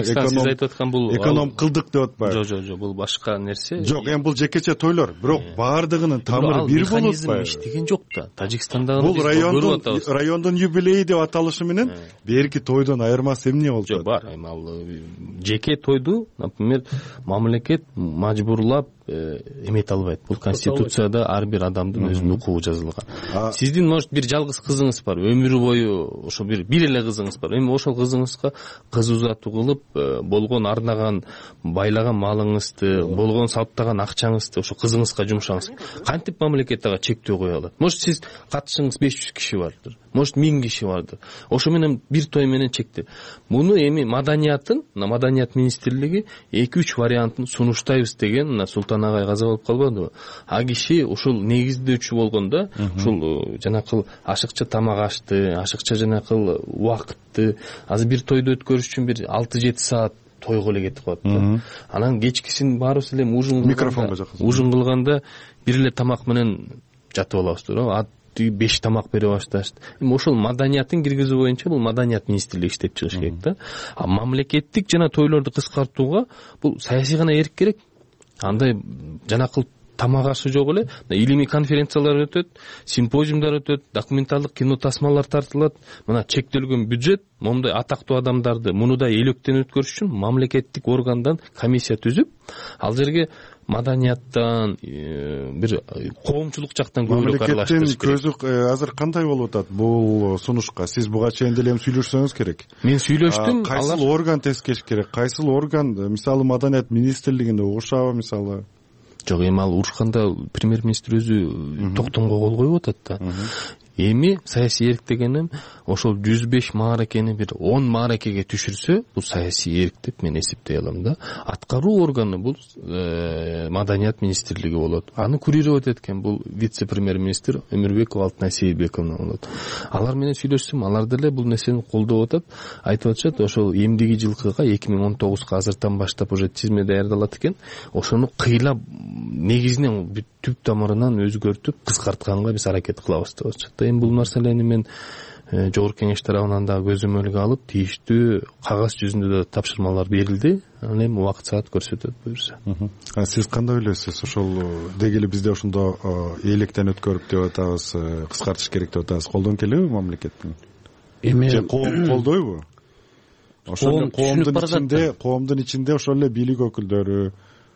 эконом кылдык деп атпайбы? Жок, жок, жок, бул башка нерсе. Жок, эми бул жекече тойлор, бирок баардыгынын тамыры бир болуп атпайбы? Иштеген жок да. Тажикстандагы бул райондун райондун юбилейи деп аталышы менен берки тойдон айырмасы эмне болуп атат? Жок, бар. Эми ал жеке тойду, например, мамлекет мажбурлап эмете албайт. Бул конституцияда ар бир адамдын өзүнүн укугу жазылган. Сиздин может бир жалгыз кызыңыз бар, өмүрү бою ошо бир бир эле кызыңыз бар. Эми ошол кызыңызга кыз узатуу кылып, болгон арнаган, байлаган малыңызды, болгон салттаган акчаңызды ошо кызыңызга жумшаңыз. Кантип мамлекет ага чектөө кое алат? Может сиз катышыңыз беш жүз киши бардыр, может миң киши бардыр. Ошо менен бир той менен чектеп. Муну эми маданиятын, маданият министрлиги эки үч вариантын сунуштайбыз деген мына Султан агай каза болуп калбадыбы? А киши ушул негиздөөчү болгондо, ушул жанакыл ашыкча тамак ашты, ашыкча жанакыл убакытты, азыр бир тойду өткөрүш үчүн бир алты жети саат тойго эле кетип калат да. Анан кечкисин баарыбыз эле ужун микрофонго жакын. Ужун кылганда бир эле тамак менен жатып алабыз туура. беш тамак бере башташты. Эми ошол маданиятын киргизүү боюнча бул маданият министрлиги иштеп чыгыш керек да. А мамлекеттик жана тойлорду кыскартууга бул саясий гана эрк керек. Андай жанакыл тамак ашы жок эле, илимий конференциялар өтөт, симпозиумдар өтөт, документалдык кино тасмалар тартылат. Мына чектелген бюджет, момундай атактуу адамдарды мунудай электен өткөрүш үчүн мамлекеттик органдан комиссия түзүп, ал жерге маданияттан, бир коомчулук жактан көбүрөөк аралаштырыш керек. Мамлекеттин көзү азыр кандай болуп атат бул сунушка? Сиз буга чейин деле сүйлөшсөңүз керек. Мен сүйлөштүм. Кайсыл орган тескеш керек? Кайсыл орган, мисалы маданият министрлигинде угушабы мисалы? Жок, эми ал урушканда премьер-министр өзү токтомго кол коюп атат да. Эми саясий эрк дегеним ошол жүз беш мааракени бир он мааракеге түшүрсө, бул саясий эрк деп мен эсептей алам да. Аткаруу органы бул маданият министрлиги болот. Аны курировать эткен бул вице-премьер-министр Өмүрбекова Алтынай Сейилбековна болот. Алар менен сүйлөштүм, алар деле бул нерсени колдоп атат. Айтып атышат, ошол эмдиги жылкыга эки миң он тогузга азыртан баштап уже тизме даярдалат экен. Ошону кыйлап негизинен түп тамырынан өзгөртүп кыскартканга биз аракет кылабыз деп атышат. Эми бул нерселерни мен жогорку кеңеш тарабынан да көзөмөлгө алып, тийиштүү кагаз жүзүндө да тапшырмалар берилди. Анан эми убакыт саат көрсөтөт буюрса. А сиз кандай ойлойсуз? Ошол деги эле бизде ошондо электен өткөрүп деп атабыз, кыскартыш керек деп атабыз. Колдон келеби мамлекеттин? Эми коом колдойбу? Ошол коомдун ичинде, коомдун ичинде ошол эле бийлик өкүлдөрү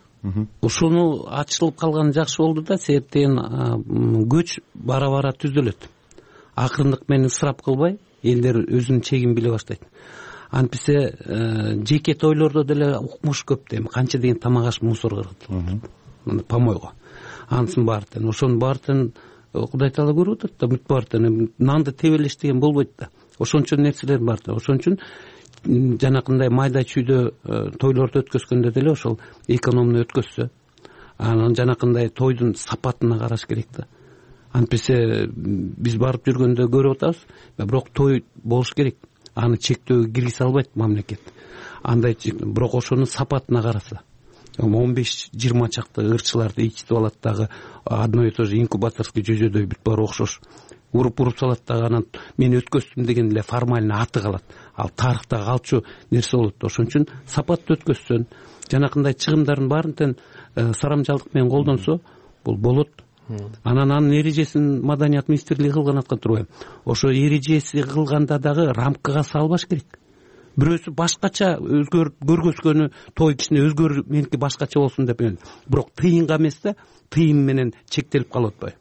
ушуну ачылып калганы жакшы болду да, себептен көч бара-бара түзүлөт. Акырындык менен ысырап кылбай, элдер өзүнүн чегин биле баштайт. антпесе жеке тойлордо деле укмуш көп дейм, канча деген тамак аш мусорго кыргытылат, помойго. Анысынын баардын ошонун баардын Кудай таала көрүп атат да, бүт баардын нанды тебелеш деген болбойт да. Ошон үчүн нерселер бар да. Ошон үчүн жанакындай майда чүйдө тойлорду өткөзгөндө деле ошол экономно өткөзсө, анан жанакындай тойдун сапатына караш керек да. Антпесе биз барып жүргөндө көрүп атабыз, бирок той болуш керек. Аны чектөөгө киргизе албайт мамлекет. Андай, бирок ошонун сапатына караса, он беш жыйырма чакты ырчыларды ичтип алат дагы, одно и то же инкубаторский жүйөдөй бүт баары окшош. Уруп-уруп салат дагы, анан мен өткөздүм деген эле формально аты калат. Ал тарыхта калчу нерсе болот. Ошон үчүн сапаттуу өткөзсөн, жанакындай чыгымдардын баарын тең сарамжалдык менен колдонсо, бул болот. Анан анын эрежесин Маданият министрлиги кылган аткан турбайм. Ошо эрежеси кылганда дагы рамкага салбаш керек. Бирөөсү башкача көргөзгөнү, той кичине өзгөр, меники башкача болсун деп, бирок тыйынга эмес да, тыйым менен чектелип калып атпайбы?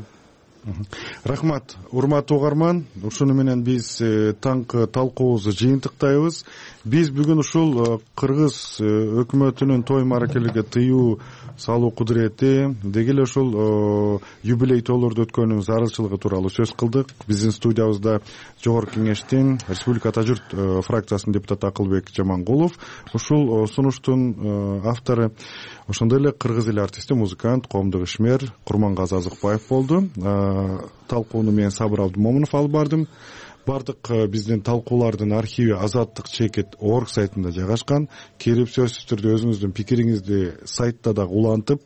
Рахмат, урматтуу угарман. Ушуну менен биз таңкы талкуубузду жыйынтыктайбыз. Биз бүгүн ушул кыргыз өкмөтүнүн той мааракелерге тыюу салуу кудурети, деги эле ушул юбилей тойлорду өткөрүүнүн зарылчылыгы тууралуу сөз кылдык. Биздин студиябызда Жогорку Кеңештин Республика Ата журт фракциясынын депутаты Акылбек Жамангулов, ушул сунуштун автору ошондой эле кыргыз эли артисти, музыкант, коомдук ишмер Курмангазы Азыкбаев болду. Талкууну мен Сабыр Абдымомунов алып бардым. Бардык биздин талкуулардын архиви Азаттык чекит орг сайтында жайгашкан. Кирип сөзсүз түрдө өзүңүздүн пикириңизди сайтта дагы улантып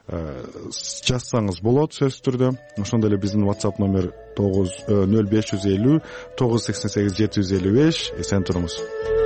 жазсаңыз болот сөзсүз түрдө. Ошондой эле биздин WhatsApp номер нөл беш жүз элүү тогуз жүз сексен сегиз жети жүз элүү беш. Эсен туруңуз.